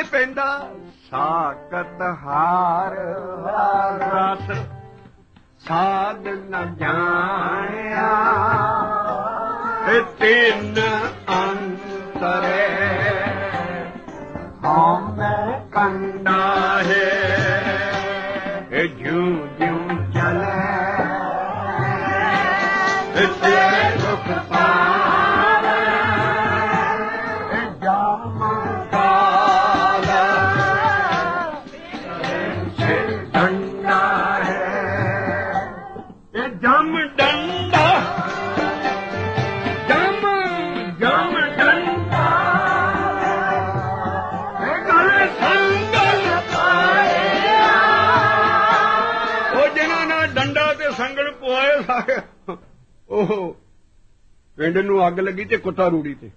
ਤੇ ਪੈਂਦਾ ਸਾਕਤ ਹਾਰ ਰਸ ਸਾਧ ਨ ਜਾਣਿਆ ਤਿੰਨ ਅੰਤਰੇ ਹਉਮੈ ਕੰਡਾ ਹੈ ਜਿਉਂ ਜਿਉਂ ਚਲੇ ਤੇ ਦੁਖ ਪਾਵੇ ਜਮ ਕਾਲ ਡੰਡਾ ਹੈ ਇਹ ਜਮ ਡੰਡਾ ਜਮ ਜਮ ਡੰਡਾ ਇਹ ਗਲੇ ਸੰਗਲ ਪਾਇਆ ਉਹ ਜਿਹਨਾਂ ਨਾਲ ਡੰਡਾ ਤੇ ਸੰਗਲ ਪਵਾਏ ਸਾਰੇ ਉਹ ਪਿੰਡ ਨੂੰ ਅੱਗ ਲੱਗੀ ਤੇ ਕੁੱਤਾ ਰੂੜੀ ਤੇ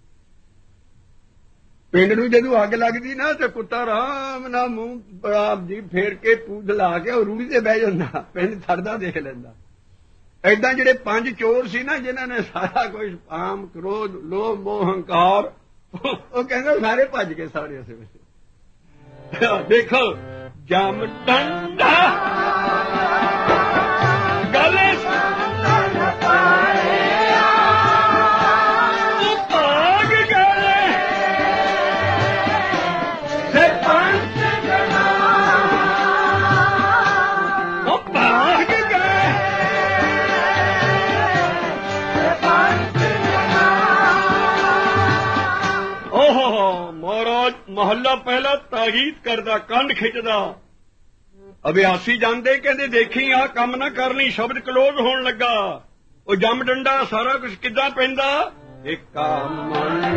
ਪਿੰਡ ਨੂੰ ਜਦੋਂ ਅੱਗ ਲੱਗਦੀ ਨਾ ਤੇ ਕੁੱਤਾ ਆਰਾਮ ਨਾਲ ਮੂੰਹ ਆਪ ਜੀ ਫੇਰ ਕੇ ਪੂਛ ਲਾ ਕੇ ਉਹ ਰੂੜੀ ਤੇ ਬਹਿ ਜਾਂਦਾ ਪਿੰਡ ਛੱਡਦਾ ਦੇਖ ਲੈਂਦਾ ਏਦਾਂ ਜਿਹੜੇ 5 ਚੋਰ ਸੀ ਨਾ ਜਿਨ੍ਹਾਂ ਨੇ ਸਾਰਾ ਕੁਝ ਕਾਮ ਕ੍ਰੋਧ ਲੋਭ ਮੋਹ ਹੰਕਾਰ ਉਹ ਕਹਿੰਦੇ ਸਾਰੇ ਭੱਜ ਗਏ ਸਾਰੇ ਉਸੇ ਵੇਲੇ ਦੇਖੋ ਜਮ ਡੰਡਾ ਗਲੇ ਮਹੱਲਾ ਪਹਿਲਾ ਤਾਕੀਦ ਕਰਦਾ ਕੰਧ ਖਿੱਚਦਾ ਅਭਿਆਸੀ ਜਾਂਦੇ ਕਹਿੰਦੇ ਦੇਖੀ ਆਹ ਕੰਮ ਨਾ ਕਰਨੀ ਸ਼ਬਦ ਕਲੋਜ਼ ਹੋਣ ਲੱਗਾ ਉਹ ਜੰਮ ਡੰਡਾ ਸਾਰਾ ਕੁਝ ਕਿੱਦਾਂ ਪੈਂਦਾ ਇੱਕ ਕੰਮ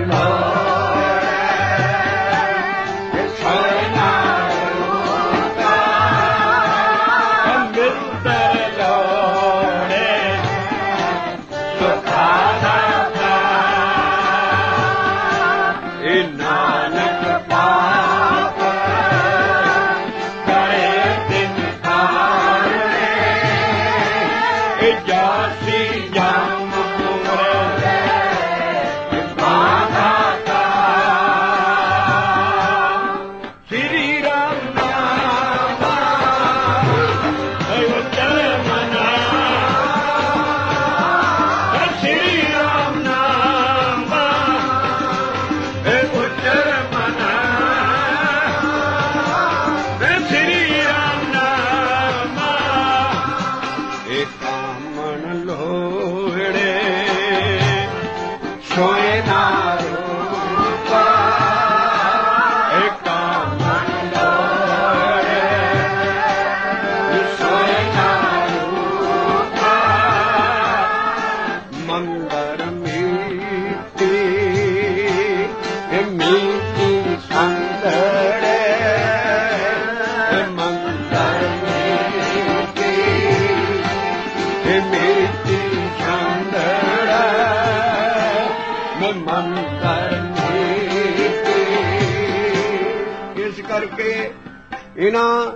ਇਹਨਾਂ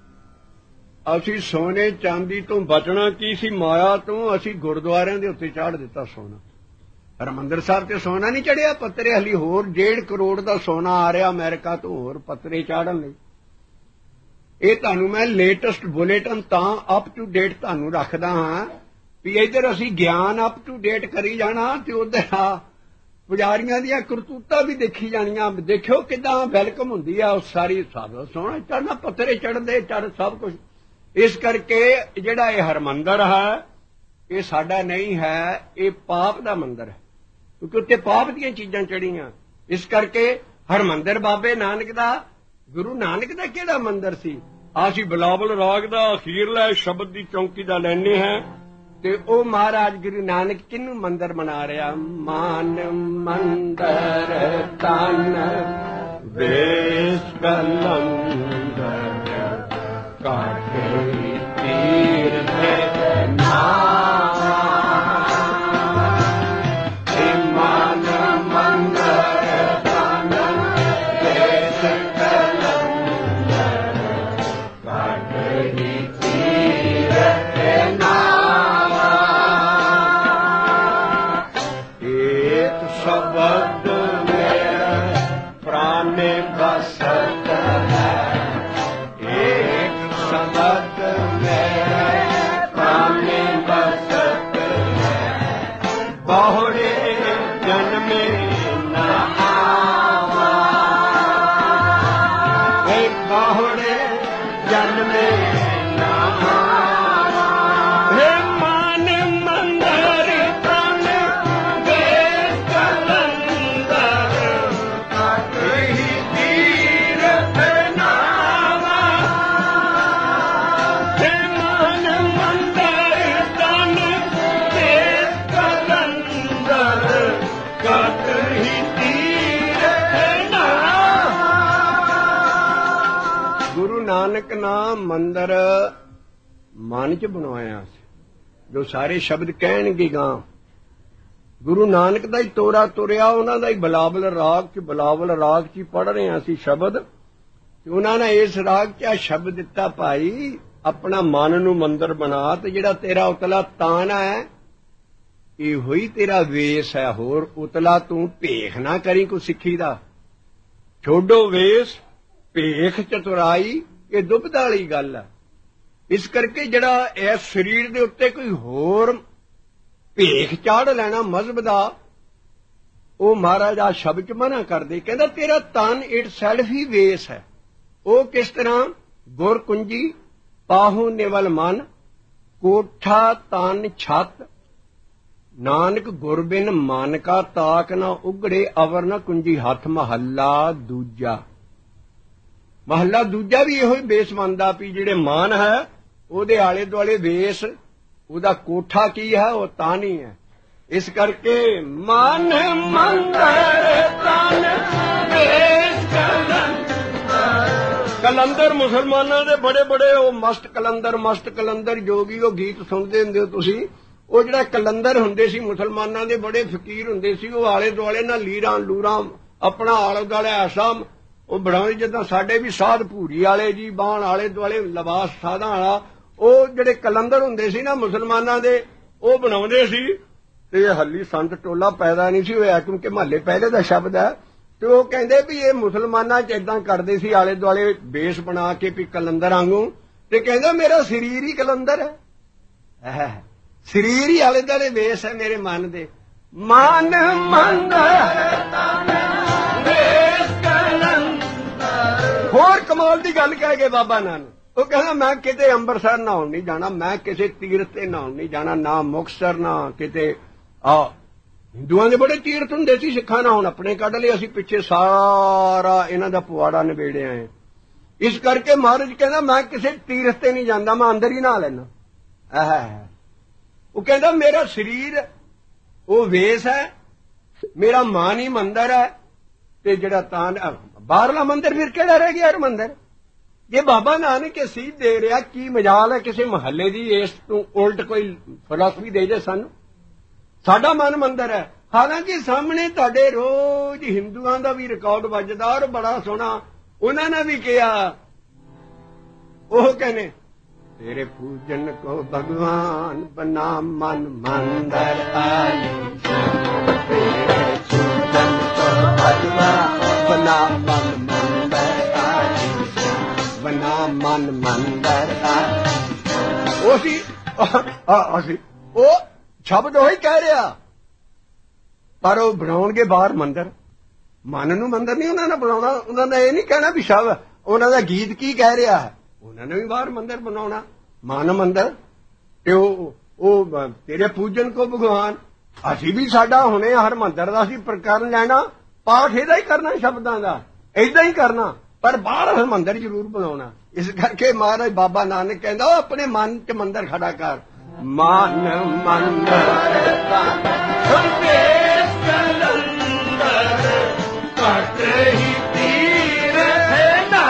ਅਸੀਂ ਸੋਨੇ ਚਾਂਦੀ ਤੋਂ ਬਚਣਾ ਕੀ ਸੀ ਮਾਇਆ ਤੋਂ ਅਸੀਂ ਗੁਰਦੁਆਰਿਆਂ ਦੇ ਉੱਤੇ ਚਾੜ ਦਿੱਤਾ ਸੋਨਾ ਹਰਿਮੰਦਰ ਸਾਹਿਬ ਤੇ ਸੋਨਾ ਨਹੀਂ ਚੜਿਆ ਪੱਤਰੇ ਹਲੀ ਹੋਰ 1.5 ਕਰੋੜ ਦਾ ਸੋਨਾ ਆ ਰਿਹਾ ਅਮਰੀਕਾ ਤੋਂ ਹੋਰ ਪੱਤਰੇ ਚਾੜਨ ਲਈ ਇਹ ਤੁਹਾਨੂੰ ਮੈਂ ਲੇਟੈਸਟ ਬੁਲੇਟਿਨ ਤਾਂ ਅਪ ਟੂ ਡੇਟ ਤੁਹਾਨੂੰ ਰੱਖਦਾ ਹਾਂ ਵੀ ਇੱਧਰ ਅਸੀਂ ਗਿਆਨ ਅਪ ਟੂ ਡੇਟ ਕਰੀ ਜਾਣਾ ਤੇ ਉੱਧਰ ਪੁਜਾਰੀਆਂ ਦੀਆਂ ਕਰਤੂਤਾਂ ਵੀ ਦੇਖੀ ਜਾਣੀਆਂ ਦੇਖਿਓ ਕਿੱਦਾਂ ਵੈਲਕਮ ਹੁੰਦੀ ਆ ਉਸ ਸਾਰੀ ਸਾਧੂ ਸੋਹਣਾ ਚੜਨਾ ਪੱਤਰੇ ਚੜਦੇ ਚੜ ਸਭ ਕੁਝ ਇਸ ਕਰਕੇ ਜਿਹੜਾ ਇਹ ਹਰਿਮੰਦਰ ਹੈ ਇਹ ਸਾਡਾ ਨਹੀਂ ਹੈ ਇਹ ਪਾਪ ਦਾ ਮੰਦਰ ਹੈ ਕਿਉਂਕਿ ਉੱਤੇ ਪਾਪ ਦੀਆਂ ਚੀਜ਼ਾਂ ਚੜੀਆਂ ਇਸ ਕਰਕੇ ਹਰਿਮੰਦਰ ਬਾਬੇ ਨਾਨਕ ਦਾ ਗੁਰੂ ਨਾਨਕ ਦਾ ਕਿਹੜਾ ਮੰਦਰ ਸੀ ਅਸੀਂ ਬਿਲਾਵਲ ਰਾਗ ਦਾ ਅਖੀਰਲਾ ਸ਼ਬਦ ਦੀ ਚੌਂਕੀ ਦਾ ਲੈਣੇ ਹੈ ਤੇ ਉਹ ਮਹਾਰਾਜ ਗੁਰੂ ਨਾਨਕ ਕਿਹਨੂੰ ਮੰਦਰ ਬਣਾ ਰਿਹਾ ਮਾਨ ਮੰਦਰ ਤਨ ਵੇਸ ਕਲੰਦਰ ਕਾਠੇ ਤੀਰ ਦੇ ਨਾਮ ਮਾਨ ਮੰਦਰ ਤਨ ਵੇਸ ਕਲੰਦਰ ਕਾਠੇ ਤੀਰ ਦੇ ਨਾਮ ਸ਼ਬਦ ਮੇਰਾ ਪ੍ਰਾਨੇ ਬਸ ਮੰਦਰ ਮਨ 'ਚ ਬਣਵਾਇਆ ਸੀ, ਜੋ ਸਾਰੇ ਸ਼ਬਦ ਕਹਿਣਗੇ ਗਾਂ। ਗੁਰੂ ਨਾਨਕ ਦਾ ਹੀ ਤੋਰਾ ਤੁਰਿਆ, ਉਹਨਾਂ ਦਾ ਹੀ ਬਲਾਵਲ ਰਾਗ 'ਚ ਪੜ੍ਹ ਰਹੇ ਹਾਂ ਅਸੀਂ ਸ਼ਬਦ, ਤੇ ਉਹਨਾਂ ਨੇ ਇਸ ਰਾਗ 'ਚ ਆ ਸ਼ਬਦ ਦਿੱਤਾ, ਭਾਈ ਆਪਣਾ ਮਨ ਨੂੰ ਮੰਦਰ ਬਣਾ, ਤੇ ਜਿਹੜਾ ਤੇਰਾ ਉਤਲਾ ਤਾਣਾ ਹੈ ਇਹੋ ਹੀ ਤੇਰਾ ਵੇਸ ਹੈ, ਹੋਰ ਉਤਲਾ ਤੂੰ ਭੇਖ ਨਾ ਕਰੀ ਕੋ ਸਿੱਖੀ ਦਾ। ਛੋਡੋ ਵੇਸ ਭੇਖ ਚਤੁਰਾਈ, ਇਹ ਦੁਬਿਧਾ ਵਾਲੀ ਗੱਲ ਹੈ। ਇਸ ਕਰਕੇ ਜਿਹੜਾ ਇਸ ਸਰੀਰ ਦੇ ਉੱਤੇ ਕੋਈ ਹੋਰ ਭੇਖ ਚਾੜ ਲੈਣਾ ਮਜ਼ਹਬ ਦਾ, ਉਹ ਮਹਾਰਾਜ ਆ ਸ਼ਬਦ 'ਚ ਮਨਾ ਕਰਦੇ, ਕਹਿੰਦਾ ਤੇਰਾ ਤਨ ਇਟ ਸੈਲਫ ਹੀ ਵੇਸ ਹੈ। ਉਹ ਕਿਸ ਤਰ੍ਹਾਂ? ਗੁਰ ਕੁੰਜੀ ਪਾਹੂ ਨਿਵਲ ਮਨ, ਕੋਠਾ ਤਨ ਛੱਤ, ਨਾਨਕ ਗੁਰ ਬਿਨ ਮਨ ਕਾ ਤਾਕ ਨਾ ਉਗੜੇ, ਅਵਰ ਨਾ ਕੁੰਜੀ ਹੱਥ। ਮਹੱਲਾ ਦੂਜਾ ਵੀ ਇਹੋ ਹੀ ਬੇਸ ਮੰਨਦਾ ਵੀ ਜਿਹੜੇ ਮਨ ਹੈ ਉਹਦੇ ਆਲੇ ਦੁਆਲੇ ਵੇਸ, ਉਹਦਾ ਕੋਠਾ ਕੀ ਹੈ? ਉਹ ਤਾਂ ਨਹੀਂ ਹੈ। ਇਸ ਕਰਕੇ ਮਨ ਮੰਦਰ ਤਨ ਵੇਸ ਕਲੰਦਰ, ਮੁਸਲਮਾਨਾਂ ਦੇ ਬੜੇ ਬੜੇ ਉਹ ਮਸਤ ਕਲੰਦਰ ਜੋਗੀ, ਉਹ ਗੀਤ ਸੁਣਦੇ ਹੁੰਦੇ ਹੋ ਤੁਸੀਂ। ਉਹ ਜਿਹੜਾ ਕਲੰਦਰ ਹੁੰਦੇ ਸੀ ਮੁਸਲਮਾਨਾਂ ਦੇ, ਬੜੇ ਫਕੀਰ ਹੁੰਦੇ ਸੀ, ਉਹ ਆਲੇ ਦੁਆਲੇ ਨਾਲ ਲੀਰਾਂ ਲੂਰਾਂ ਆਪਣਾ ਆਲੇ ਦੁਆਲੇ ਐਸਾ ਉਹ ਬਣਾਉਂਦੇ ਜਿੱਦਾਂ ਸਾਡੇ ਵੀ ਸਾਧ ਭੂਰੀ ਵਾਲੇ ਜੀ, ਬਾਣ ਆਲੇ ਦੁਆਲੇ ਲਿਬਾਸ ਸਾਧਾਂ ਵਾਲਾ, ਉਹ ਜਿਹੜੇ ਕਲੰਦਰ ਹੁੰਦੇ ਸੀ ਨਾ ਮੁਸਲਮਾਨਾਂ ਦੇ, ਉਹ ਬਣਾਉਂਦੇ ਸੀ। ਤੇ ਹੱਲੀ ਸੰਤ ਟੋਲਾ ਪੈਦਾ ਨਹੀਂ ਸੀ ਹੋਇਆ, ਕਿਉਂਕਿ ਮਹੱਲੇ ਪਹਿਲੇ ਦਾ ਸ਼ਬਦ ਹੈ। ਤੇ ਉਹ ਕਹਿੰਦੇ ਵੀ ਇਹ ਮੁਸਲਮਾਨਾਂ 'ਚ ਏਦਾਂ ਕਰਦੇ ਸੀ, ਆਲੇ ਦੁਆਲੇ ਬੇਸ ਬਣਾ ਕੇ ਵੀ ਕਲੰਦਰ ਵਾਂਗੂ। ਤੇ ਕਹਿੰਦਾ ਮੇਰਾ ਸਰੀਰ ਹੀ ਕਲੰਦਰ ਹੈ, ਸਰੀਰ ਹੀ ਆਲੇ ਦੁਆਲੇ ਬੇਸ ਹੈ ਮੇਰੇ ਮਨ ਦੇ। ਮਨ ਹੋਰ ਕਮਾਲ ਦੀ ਗੱਲ ਕਹਿ ਗਏ ਬਾਬਾ ਨਾਨਕ। ਉਹ ਕਹਿੰਦਾ ਮੈਂ ਕਿਤੇ ਅੰਮ੍ਰਿਤਸਰ ਨਹਾਉਣ ਨਹੀਂ ਜਾਣਾ, ਮੈਂ ਕਿਸੇ ਤੀਰਥ ਤੇ ਨਹਾਉਣ ਨਹੀਂ ਜਾਣਾ, ਨਾ ਮੁਕਤਸਰ ਨਾ ਕਿਤੇ। ਹਿੰਦੂਆਂ ਦੇ ਬੜੇ ਤੀਰਥ ਹੁੰਦੇ ਸੀ, ਸਿੱਖਾਂ ਨਾਲ ਹੁਣ ਆਪਣੇ ਕੱਢ ਲਏ। ਅਸੀਂ ਪਿੱਛੇ ਸਾਰਾ ਇਹਨਾਂ ਦਾ ਪੁਆੜਾ ਨਿਬੇੜਿਆ ਹੈ। ਇਸ ਕਰਕੇ ਮਹਾਰਾਜ ਕਹਿੰਦਾ ਮੈਂ ਕਿਸੇ ਤੀਰਥ ਤੇ ਨਹੀਂ ਜਾਂਦਾ, ਮੈਂ ਅੰਦਰ ਹੀ ਨਹਾ ਲੈਣਾ। ਉਹ ਕਹਿੰਦਾ ਮੇਰਾ ਸਰੀਰ ਉਹ ਵੇਸ ਹੈ, ਮੇਰਾ ਮਨ ਹੀ ਮੰਦਰ ਹੈ, ਤੇ ਜਿਹੜਾ ਤਾਂ ਬਾਹਰਲਾ ਮੰਦਰ ਫਿਰ ਕਿਹੜਾ ਰਹਿ ਗਿਆ? ਹਰ ਮੰਦਰ ਜੇ ਬਾਬਾ ਨਾਨਕ ਇਹ ਸੀਧ ਦੇ ਰਿਹਾ, ਕੀ ਮਜਾਲ ਹੈ ਕਿਸੇ ਮਹੱਲੇ ਦੀ ਇਸ ਤੋਂ ਉਲਟ ਕੋਈ ਫਿਲਾਸਫੀ ਦੇ ਜੇ ਸਾਨੂੰ। ਸਾਡਾ ਮਨ ਮੰਦਰ ਹੈ। ਹਾਲਾਂਕਿ ਸਾਹਮਣੇ ਤੁਹਾਡੇ ਰੋਜ਼ ਹਿੰਦੂਆਂ ਦਾ ਵੀ ਰਿਕਾਰਡ ਵੱਜਦਾ, ਔਰ ਬੜਾ ਸੋਹਣਾ ਉਹਨਾਂ ਨੇ ਵੀ ਕਿਹਾ। ਉਹ ਕਹਿੰਦੇ तेरे पूजन को भगवान बना मन मंदिर आई, तेरे पूजन को भगवान बना मन मंदिर आई, बना मन मंदिर आई। ਉਹ ਸ਼ਬਦ ਉਹੀ ਕਹਿ ਰਿਹਾ, ਪਰ ਉਹ ਬਣਾਉਣਗੇ ਬਾਹਰ ਮੰਦਰ। ਮਨ ਨੂੰ ਮੰਦਰ ਨਹੀਂ ਉਹਨਾਂ ਨੇ ਬਣਾਉਣਾ। ਉਹਨਾਂ ਦਾ ਇਹ ਨਹੀਂ ਕਹਿਣਾ ਵੀ ਸ਼ਬਦ, ਉਹਨਾਂ ਦਾ ਗੀਤ ਕੀ ਕਹਿ ਰਿਹਾ ਹੈ, ਉਹਨਾਂ ਨੇ ਵੀ ਬਾਹਰ ਮੰਦਰ ਬਣਾਉਣਾ, ਮਨ ਮੰਦਰ। ਤੇ ਉਹ ਤੇਰੇ ਪੂਜਨ ਕੋ ਭਗਵਾਨ। ਅਸੀਂ ਵੀ ਸਾਡਾ ਹੁਣੇ ਹਰ ਮੰਦਰ ਦਾ ਅਸੀਂ ਪ੍ਰਕਰਨ ਲੈਣਾ, ਪਾਠ ਇਹਦਾ ਹੀ ਕਰਨਾ, ਸ਼ਬਦਾਂ ਦਾ ਏਦਾਂ ਹੀ ਕਰਨਾ, ਪਰ ਬਾਹਰ ਹਰ ਮੰਦਰ ਜ਼ਰੂਰ ਬਣਾਉਣਾ। ਇਸ ਕਰਕੇ ਮਹਾਰਾਜ ਬਾਬਾ ਨਾਨਕ ਕਹਿੰਦਾ ਉਹ ਆਪਣੇ ਮਨ 'ਚ ਮੰਦਰ ਖੜਾ ਕਰ। ਮਨ ਮੰਦਰ ਘਟ ਹੀ ਪੀਰ ਹੈ ਨਾ,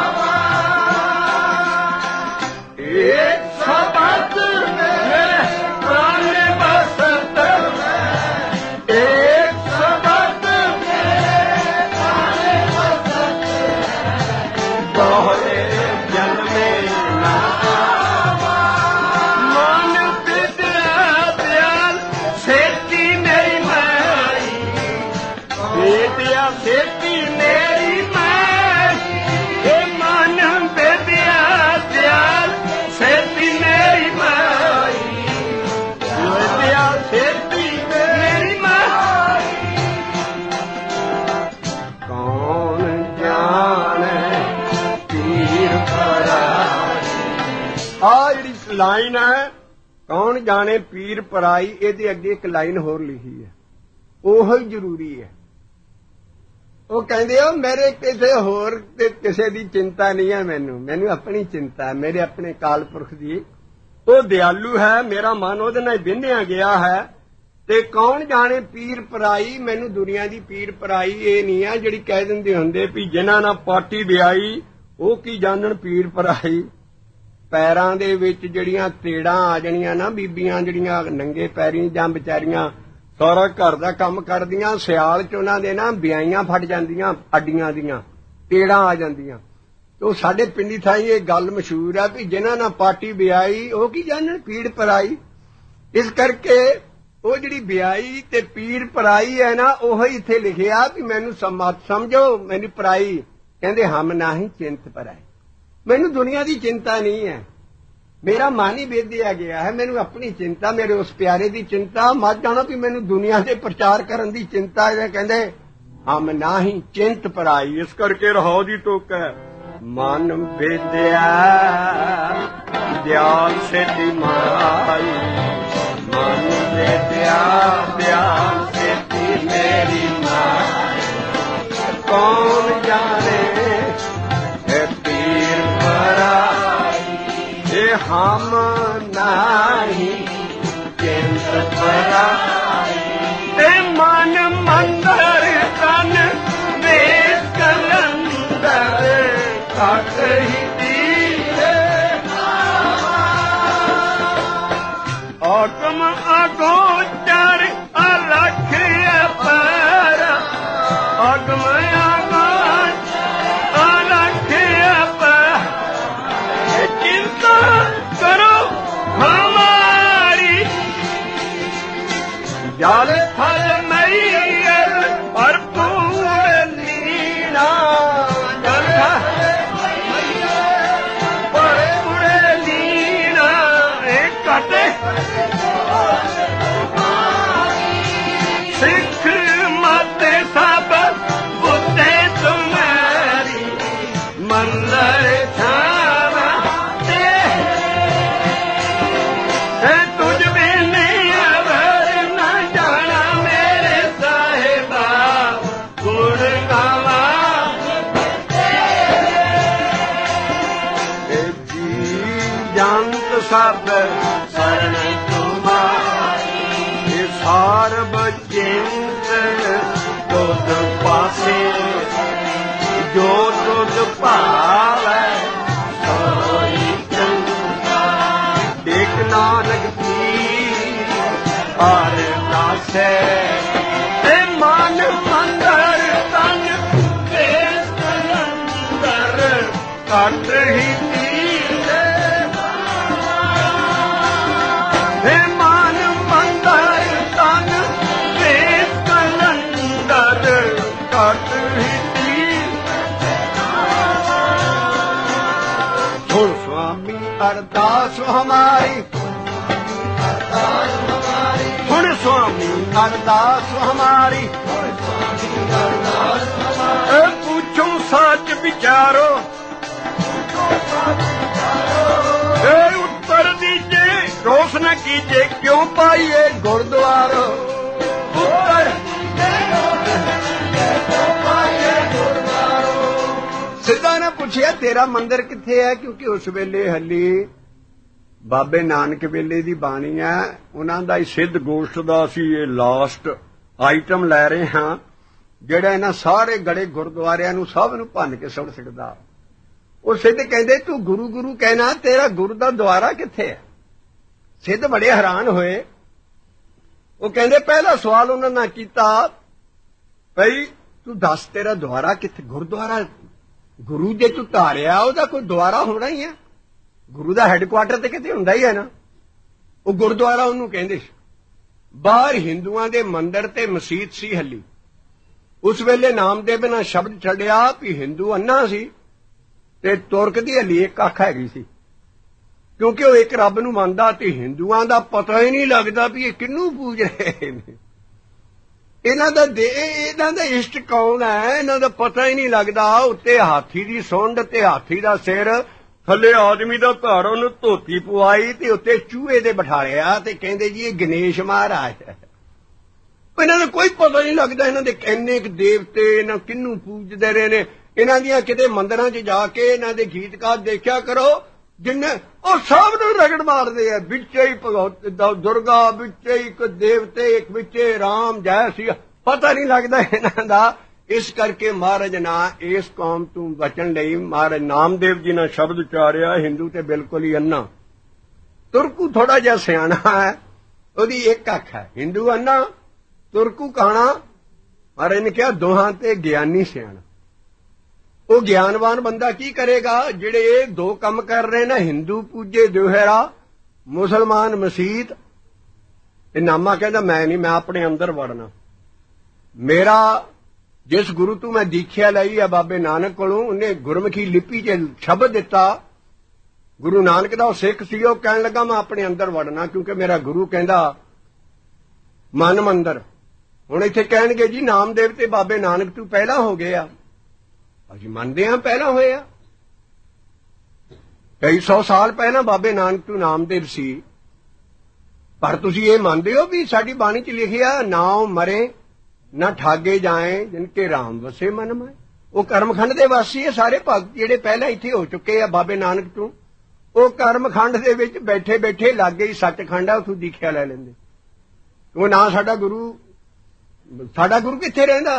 एक शब्द में प्राण बसत, एक शब्द में प्राण बसत, दोहरे जन्मे ना मन विद्या दयाल सेती मेरी माई, विद्या सेती मेरी माई, हे मन विद्या दयाल सेती मेरी माई, विद्या सेती मेरी माई, कौन जाने पीर पराई। आ ਜਿਹੜੀ ਲਾਈਨ ਹੈ ਕੌਣ ਜਾਣੇ ਪੀਰ ਪਰਾਈ, ਇਹਦੇ ਅੱਗੇ ਇੱਕ ਲਾਈਨ ਹੋਰ ਲਿਖੀ ਹੈ, ਉਹ ਹੀ ਜ਼ਰੂਰੀ ਹੈ। ਉਹ ਕਹਿੰਦੇ ਹੋ ਮੇਰੇ ਕਿਸੇ ਹੋਰ ਤੇ ਕਿਸੇ ਦੀ ਚਿੰਤਾ ਨਹੀਂ ਹੈ, ਮੈਨੂੰ ਆਪਣੀ ਚਿੰਤਾ ਹੈ, ਮੇਰੇ ਆਪਣੇ ਕਾਲ ਪੁਰਖ ਦੀ। ਉਹ ਦਿਆਲੂ ਹੈ, ਮੇਰਾ ਮਨ ਉਹਦੇ ਨਾਲ ਵਿੰਨਿਆ ਗਿਆ ਹੈ। ਤੇ ਕੌਣ ਜਾਣੇ ਪੀਰ ਪਰਾਈ, ਮੈਨੂੰ ਦੁਨੀਆ ਦੀ ਪੀਰ ਪਰਾਈ ਇਹ ਨਹੀਂ ਹੈ ਜਿਹੜੀ ਕਹਿ ਦਿੰਦੇ ਹੁੰਦੇ ਵੀ ਜਿਨ੍ਹਾਂ ਨਾਲ ਪਾਟੀ ਵਿਆਈ ਉਹ ਕੀ ਜਾਣਨ ਪੀਰ ਪਰਾਈ। ਪੈਰਾਂ ਦੇ ਵਿੱਚ ਜਿਹੜੀਆਂ ਤੇੜਾਂ ਆ ਜਾਣੀਆਂ ਨਾ, ਬੀਬੀਆਂ ਜਿਹੜੀਆਂ ਨੰਗੇ ਪੈਰੀਂ ਜਾਂ ਵਿਚਾਰੀਆਂ ਸਾਰਾ ਘਰ ਦਾ ਕੰਮ ਕਰਦੀਆਂ, ਸਿਆਲ 'ਚ ਉਹਨਾਂ ਦੇ ਨਾ ਵਿਆਈਆਂ ਫਟ ਜਾਂਦੀਆਂ, ਅੱਡੀਆਂ ਦੀਆਂ ਤੇੜਾਂ ਆ ਜਾਂਦੀਆਂ। ਉਹ ਸਾਡੇ ਪਿੰਡੀ ਥਾਈਂ ਇਹ ਗੱਲ ਮਸ਼ਹੂਰ ਆ ਵੀ ਜਿਨ੍ਹਾਂ ਨਾਲ ਪਾਟੀ ਵਿਆਹੀ ਉਹ ਕੀ ਜਾਣਨ ਪੀੜ ਪਰਾਈ। ਇਸ ਕਰਕੇ ਉਹ ਜਿਹੜੀ ਵਿਆਹੀ ਤੇ ਪੀੜ ਪਰਾਈ ਹੈ ਨਾ, ਉਹ ਇੱਥੇ ਲਿਖਿਆ ਵੀ ਮੈਨੂੰ ਸਮਝੋ ਮੈਨੂੰ ਪਰਾਈ। ਕਹਿੰਦੇ ਹਮ ਨਾਹੀਂ ਚਿੰਤ ਪਰਾਈ, ਮੈਨੂੰ ਦੁਨੀਆ ਦੀ ਚਿੰਤਾ ਨਹੀਂ ਹੈ, ਮੇਰਾ ਮਨ ਹੀ ਵੇਦਿਆ ਗਿਆ ਹੈ, ਮੈਨੂੰ ਆਪਣੀ ਚਿੰਤਾ, ਮੇਰੇ ਉਸ ਪਿਆਰੇ ਦੀ ਚਿੰਤਾ। ਮਤ ਜਾਣੋ ਵੀ ਮੈਨੂੰ ਦੁਨੀਆ ਦੇ ਪ੍ਰਚਾਰ ਕਰਨ ਦੀ ਚਿੰਤਾ ਹੈ। ਕਹਿੰਦੇ ਹਮ ਨਾਹੀਂ ਚਿੰਤ ਪਰਾਈ। ਇਸ ਕਰਕੇ ਰਹਾਉ ਦੀ ਟੋਕ ਹੈ, ਮਨ ਵੇਦਿਆ ਦਿਆਲ ਸੇਤੀ ਮਾਈ, ਮਨ ਵੇਦਿਆ ਦਿਆਲ ਸੇਤੀ ਮੇਰੀ ਮਾਈ। ਕੌਣ ਜਾਣੇ ਹੈ ਪੀਰ ਪਰਾਈ, ਇਹ ਹਮ ਨਹੀਂ ਚਿੰਤ ਪਰਾਈ। ਤੇ ਮਨ ਮੰਦਰ ਤਨ ਵੇਸ ਕਲੰਦਰ ਘਟ ਹੀ ਦੀਏ, ਆਤਮ ਅਗੋਚਰ ਅਲਖ ਅਪਰ, ਆਤਮ ਅਗੋਚਰ ਅਲਖ ਅਪਰ। ਚਿੰਤਾ ਕਰੋ ਹਮਾਰੀ, ਜਲ ਥਲ ਮਈਰ ਭਰਪੂਰ ਲੀਨਾ, ਜਲ ਭਰਪੂਰ ਲੀਨਾ। ਇਹ ਘਟੇ ਸਿੱਖ ਮਤ ਸਭ ਬੁੱਤੇ ਤੁਮਾਰੀ, ਮੰਦਰ ਛਾਵਾ ਤੇ ਤੁਝ ਬਿਨ ਅਵਰ ਨਾ ਜਾਣਾ ਮੇਰੇ ਸਾਹਿਬਾ, ਗੁਣ ਗਾਵਾ ਜੀ ਜੰਤ ਸਭ ਸਰਨ ਤੁਮਾਰੀ। ਇਹ ਸਾਰਬ ਚਿੰਤ ਤੁਧ ਪਾਸੇ, ਜੋ ਤੁਧ ਭਾਵੈ ਸੋਈ ਚੰਗਾ। ਇੱਕ ਨਾਨਕ ਪੀਰ ਹਰ ਦਾਸੈ, ਤੇ ਮਨ ਮੰਦਰ ਤਨ ਵੇਸ ਕਲੰਦਰ ਘਟ ਹੀ ਦੀਏ। ਤੇ ਮਨ ਮੰਦਰ ਤਨ ਵੇਸ ਕਲੰਦਰ ਘਟ ਹੀ ਦੀਏ। ਸੁਣ ਸੁਆਮੀ ਅਰਦਾਸ ਹਮਾਰੀ, ਸੁਣ ਸੁਆਮੀ ਅਰਦਾਸ ਹਮਾਰੀ। ਪੁੱਛੋ ਸੱਚ ਵਿਚਾਰੋ, ਉੱਤਰ ਦੀਜੇ ਰੋਸ ਨ ਕੀਜੇ, ਕਿਉਂ ਪਾਈਏ ਗੁਰਦੁਆਰੋ। ਉੱਤਰ ਸਿੱਧਾ ਨੇ ਪੁੱਛਿਆ ਤੇਰਾ ਮੰਦਿਰ ਕਿੱਥੇ ਹੈ, ਕਿਉਂਕਿ ਉਸ ਵੇਲੇ ਹਲੀ ਬਾਬੇ ਨਾਨਕ ਵੇਲੇ ਦੀ ਬਾਣੀ ਹੈ, ਉਹਨਾਂ ਦਾ ਹੀ ਸਿੱਧ ਗੋਸ਼ਟ ਦਾ ਅਸੀਂ ਇਹ ਲਾਸਟ ਆਈਟਮ ਲੈ ਰਹੇ ਹਾਂ, ਜਿਹੜਾ ਇਹਨਾਂ ਸਾਰੇ ਗੜੇ ਗੁਰਦੁਆਰਿਆਂ ਨੂੰ ਸਭ ਨੂੰ ਭੰਨ ਕੇ ਸੁੱਟ ਸਕਦਾ। ਉਹ ਸਿੱਧ ਕਹਿੰਦੇ ਤੂੰ ਗੁਰੂ ਗੁਰੂ ਕਹਿਣਾ, ਤੇਰਾ ਗੁਰੂ ਦਾ ਦੁਆਰਾ ਕਿੱਥੇ ਹੈ। ਸਿੱਧ ਬੜੇ ਹੈਰਾਨ ਹੋਏ। ਉਹ ਕਹਿੰਦੇ ਪਹਿਲਾ ਸਵਾਲ ਉਹਨਾਂ ਨੇ ਕੀਤਾ, ਭਈ ਤੂੰ ਦੱਸ ਤੇਰਾ ਦੁਆਰਾ ਕਿੱਥੇ। ਗੁਰਦੁਆਰਾ ਗੁਰੂ ਜੇ ਤੂੰ ਧਾਰਿਆ ਉਹਦਾ ਕੋਈ ਦੁਆਰਾ ਹੋਣਾ ਹੀ ਹੈ, ਗੁਰੂ ਦਾ ਹੈੱਡਕੁਆਟਰ ਤੇ ਕਿਤੇ ਹੁੰਦਾ ਹੀ ਹੈ ਨਾ। ਉਹ ਗੁਰਦੁਆਰਾ ਉਹਨੂੰ ਕਹਿੰਦੇ ਸੀ। ਬਾਹਰ ਹਿੰਦੂਆਂ ਦੇ ਮੰਦਿਰ ਤੇ ਮਸੀਤ ਸੀ ਹੱਲੀ। ਉਸ ਵੇਲੇ ਨਾਮਦੇਵ ਨੇ ਸ਼ਬਦ ਛੱਡਿਆ ਵੀ ਹਿੰਦੂ ਅੰਨਾ ਸੀ ਤੇ ਤੁਰਕ ਦੀ ਹੱਲੀ ਇੱਕ ਅੱਖ ਹੈਗੀ ਸੀ, ਕਿਉਂਕਿ ਉਹ ਇੱਕ ਰੱਬ ਨੂੰ ਮੰਨਦਾ ਤੇ ਹਿੰਦੂਆਂ ਦਾ ਪਤਾ ਹੀ ਨਹੀਂ ਲੱਗਦਾ ਵੀ ਇਹ ਕਿਹਨੂੰ ਪੂਜ ਰਹੇ ਨੇ। ਇਹਨਾਂ ਦਾ ਇਸ਼ਟ ਕੌਣ ਹੈ, ਇਹਨਾਂ ਦਾ ਪਤਾ ਹੀ ਨਹੀਂ ਲੱਗਦਾ। ਉੱਤੇ ਹਾਥੀ ਦੀ ਸੁੰਡ ਤੇ ਹਾਥੀ ਦਾ ਸਿਰ, ਥੱਲੇ ਆਦਮੀ ਦਾ ਘਰ, ਉਹਨੂੰ ਧੋਤੀ ਪਵਾਈ ਤੇ ਉੱਤੇ ਚੂਹੇ ਦੇ ਬਿਠਾਲਿਆ ਤੇ ਕਹਿੰਦੇ ਜੀ ਇਹ ਗਣੇਸ਼ ਮਹਾਰਾਜ ਹੈ। ਇਹਨਾਂ ਦਾ ਕੋਈ ਪਤਾ ਨਹੀਂ ਲੱਗਦਾ ਇਹਨਾਂ ਦੇ ਕਿੰਨੇ ਕੁ ਦੇਵਤੇ, ਇਹਨਾਂ ਕਿਹਨੂੰ ਪੂਜਦੇ ਰਹੇ ਨੇ। ਇਹਨਾਂ ਦੀਆਂ ਕਿਤੇ ਮੰਦਿਰਾਂ 'ਚ ਜਾ ਕੇ ਇਹਨਾਂ ਦੇ ਗੀਤਕਾਰ ਦੇਖਿਆ ਕਰੋ, ਜਿੰਨੇ ਉਹ ਸਭ ਨੂੰ ਰਗੜ ਮਾਰਦੇ ਆ। ਵਿੱਚੇ ਹੀ ਦੁਰਗਾ, ਵਿੱਚੇ ਇੱਕ ਦੇਵਤੇ, ਇੱਕ ਵਿੱਚੇ ਰਾਮ ਜੈ ਸੀ। ਪਤਾ ਨਹੀਂ ਲੱਗਦਾ ਇਹਨਾਂ ਦਾ इस करके महाराज ना इस कौम तू बचन लई महाराज नामदेव जी ने शब्द उचारिया हिंदू ते बिल्कुल ही अन्ना तुरकू थोड़ा जिहा सियाणा है ओदी एक अख है हिंदू अन्ना तुरकू काणा महाराज ने कहा दोहां ते ज्ञानी सियाणा वो ज्ञानवान बंदा की करेगा जिहड़े ये दो काम कर रहे ना हिंदू पूजे दोहरा मुसलमान मसीत नामा कहता मैं नहीं मैं अपने अंदर वड़ना मेरा जिस गुरु तू मैं दीख्या लाई है बाबे नानक कोलों उन्हें गुरमुखी लिपि च शब्द दिता गुरु नानक दा सिख सी वो कहन लगा मैं अपने अंदर वड़ना क्योंकि मेरा गुरु कहंदा मन मंदर हुण इत्थे कहणगे जी नामदेव ते बाबे नानक तू पहला हो गया असीं मनदे हां पहला होया कई सौ साल पहला बाबे नानक तू नामदेव सी पर तुसीं ये मनदे हो भी साडी बाणी च लिखिया नाउ मरे ना ठागे जाए जिनके राम वसे मन में वो कर्मखंड दे वासी है सारे भगत जिहड़े पहला इत्थे हो चुके आ बाबे नानक तू वो कर्मखंड दे विच बैठे बैठे लागे ही सचखंड आ उथों दीख्या लै लैंदे वो ना साडा गुरु कित्थे रहिंदा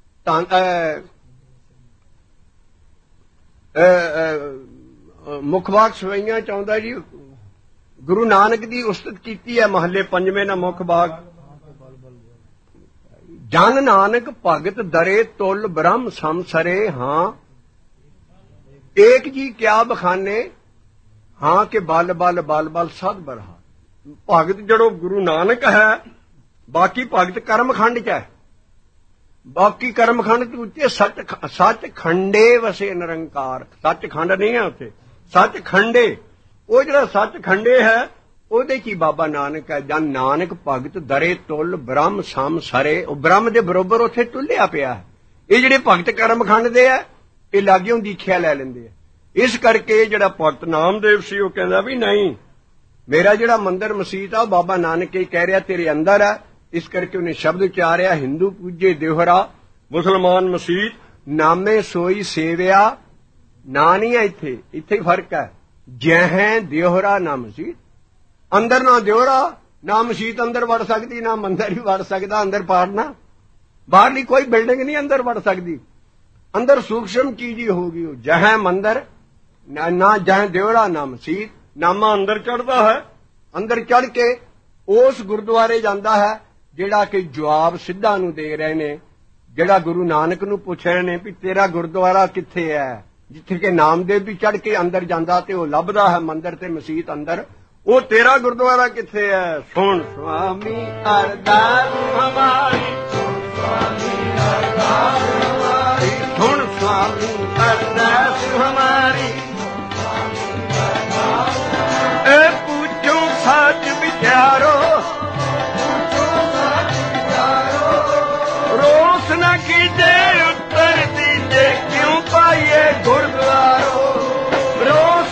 मुख बाग सवैयां चाहुंदा जी गुरु नानक दी उस्तत कीती है महले पंजवें ना मुख बाग जन नानक भगत दरे तुल ब्रह्म समसरे हां एक जी क्या बखाने हां के बल बल बल बल सद बरहा भगत जड़ो गुरु नानक है बाकी भगत कर्मखंड च है बाकी कर्मखंड उच्चे सच खंडे वसे निरंकार सच खंड नहीं है उत्थे सच खंडे वो जड़ा सच खंडे है ਉਹਦੇ ਚ ਬਾਬਾ ਨਾਨਕ ਹੈ ਜਨ ਨਾਨਕ ਭਗਤ ਦਰੇ ਤੁਲ ਬ੍ਰਹਮ ਸਮ ਸਰੇ ਉਹ ਬ੍ਰਹਮ ਦੇ ਬਰੋਬਰ ਉੱਥੇ ਤੁਲਿਆ ਪਿਆ ਹੈ ਇਹ ਜਿਹੜੇ ਭਗਤ ਕਰਮਖੰਡ ਦੇ ਆ ਇਹ ਲਾਗਿਓਂ ਦੀਖਿਆ ਲੈ ਲੈਂਦੇ ਆ ਇਸ ਕਰਕੇ ਜਿਹੜਾ ਭਗਤ ਨਾਮਦੇਵ ਸੀ ਉਹ ਕਹਿੰਦਾ ਵੀ ਨਹੀਂ ਮੇਰਾ ਜਿਹੜਾ ਮੰਦਰ ਮਸੀਤ ਆ ਉਹ ਬਾਬਾ ਨਾਨਕ ਹੀ ਕਹਿ ਰਿਹਾ ਤੇਰੇ ਅੰਦਰ ਹੈ ਇਸ ਕਰਕੇ ਉਹਨੇ ਸ਼ਬਦ ਉਚਾਰਿਆ ਹਿੰਦੂ ਪੂਜੇ ਦਿਵਹਰਾ ਮੁਸਲਮਾਨ ਮਸੀਤ ਨਾਮੇ ਸੋਈ ਸੇਵਿਆ ਨਾ ਨਹੀਂ ਹੈ ਇੱਥੇ ਫਰਕ ਹੈ ਜਹ ਦਿਵਹਰਾ ਨਾ ਮਸੀਤ अंदर ना दियोरा ना मसीत अंदर वड़ सकती ना मंदिर भी वड़ सकता अंदर पाड़ना बाहरली कोई बिल्डिंग नहीं अंदर वड़ सकती अंदर सूक्ष्म चीज ही होगी जह मंदिर ना जह दियोरा ना मसीत नामा अंदर चढ़ता है अंदर चढ़ के उस गुरुद्वारे जाता है जिहड़ा कि जवाब सिद्धा नूं दे रहे ने जिहड़ा गुरु नानक नूं पुछ रहे ने भी तेरा गुरुद्वारा कित्थे है जिथे के नामदेव भी चढ़ के अंदर जांदा ते ओह लभदा है मंदिर ते मसीत अंदर वो तेरा गुरुद्वारा किथे है सुन स्वामी अरदास हमारी सुन स्वामी अरदास हमारी सुन स्वामी अरदास हमारी ए पूछो सच विचारो रोस न कीजे उत्तर दीजे क्यों पाइए गुरुद्वारो रोस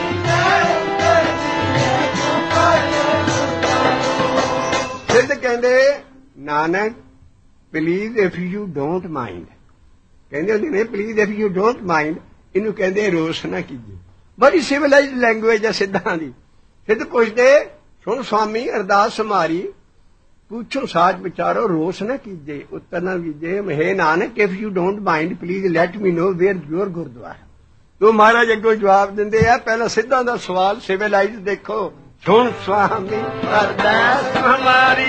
सिद्ध कहते Nanak please if you don't mind कहते होंगे ने please if you don't mind इनू कहते रोस ना कीजिए बड़ी सिविलाइज लैंग्वेज है सिद्धां दी सिद्ध पुछते सुन स्वामी अरदास हमारी पूछो साच विचारो रोस ना कीजिए उत्तर ना कीजिए हे Nanak if you don't mind please let me know where your gurdwara तो महाराज अगों जवाब देंदे आ पहला सिद्धां दा सवाल सिविलाइज देखो सुन स्वामी अरदास हमारी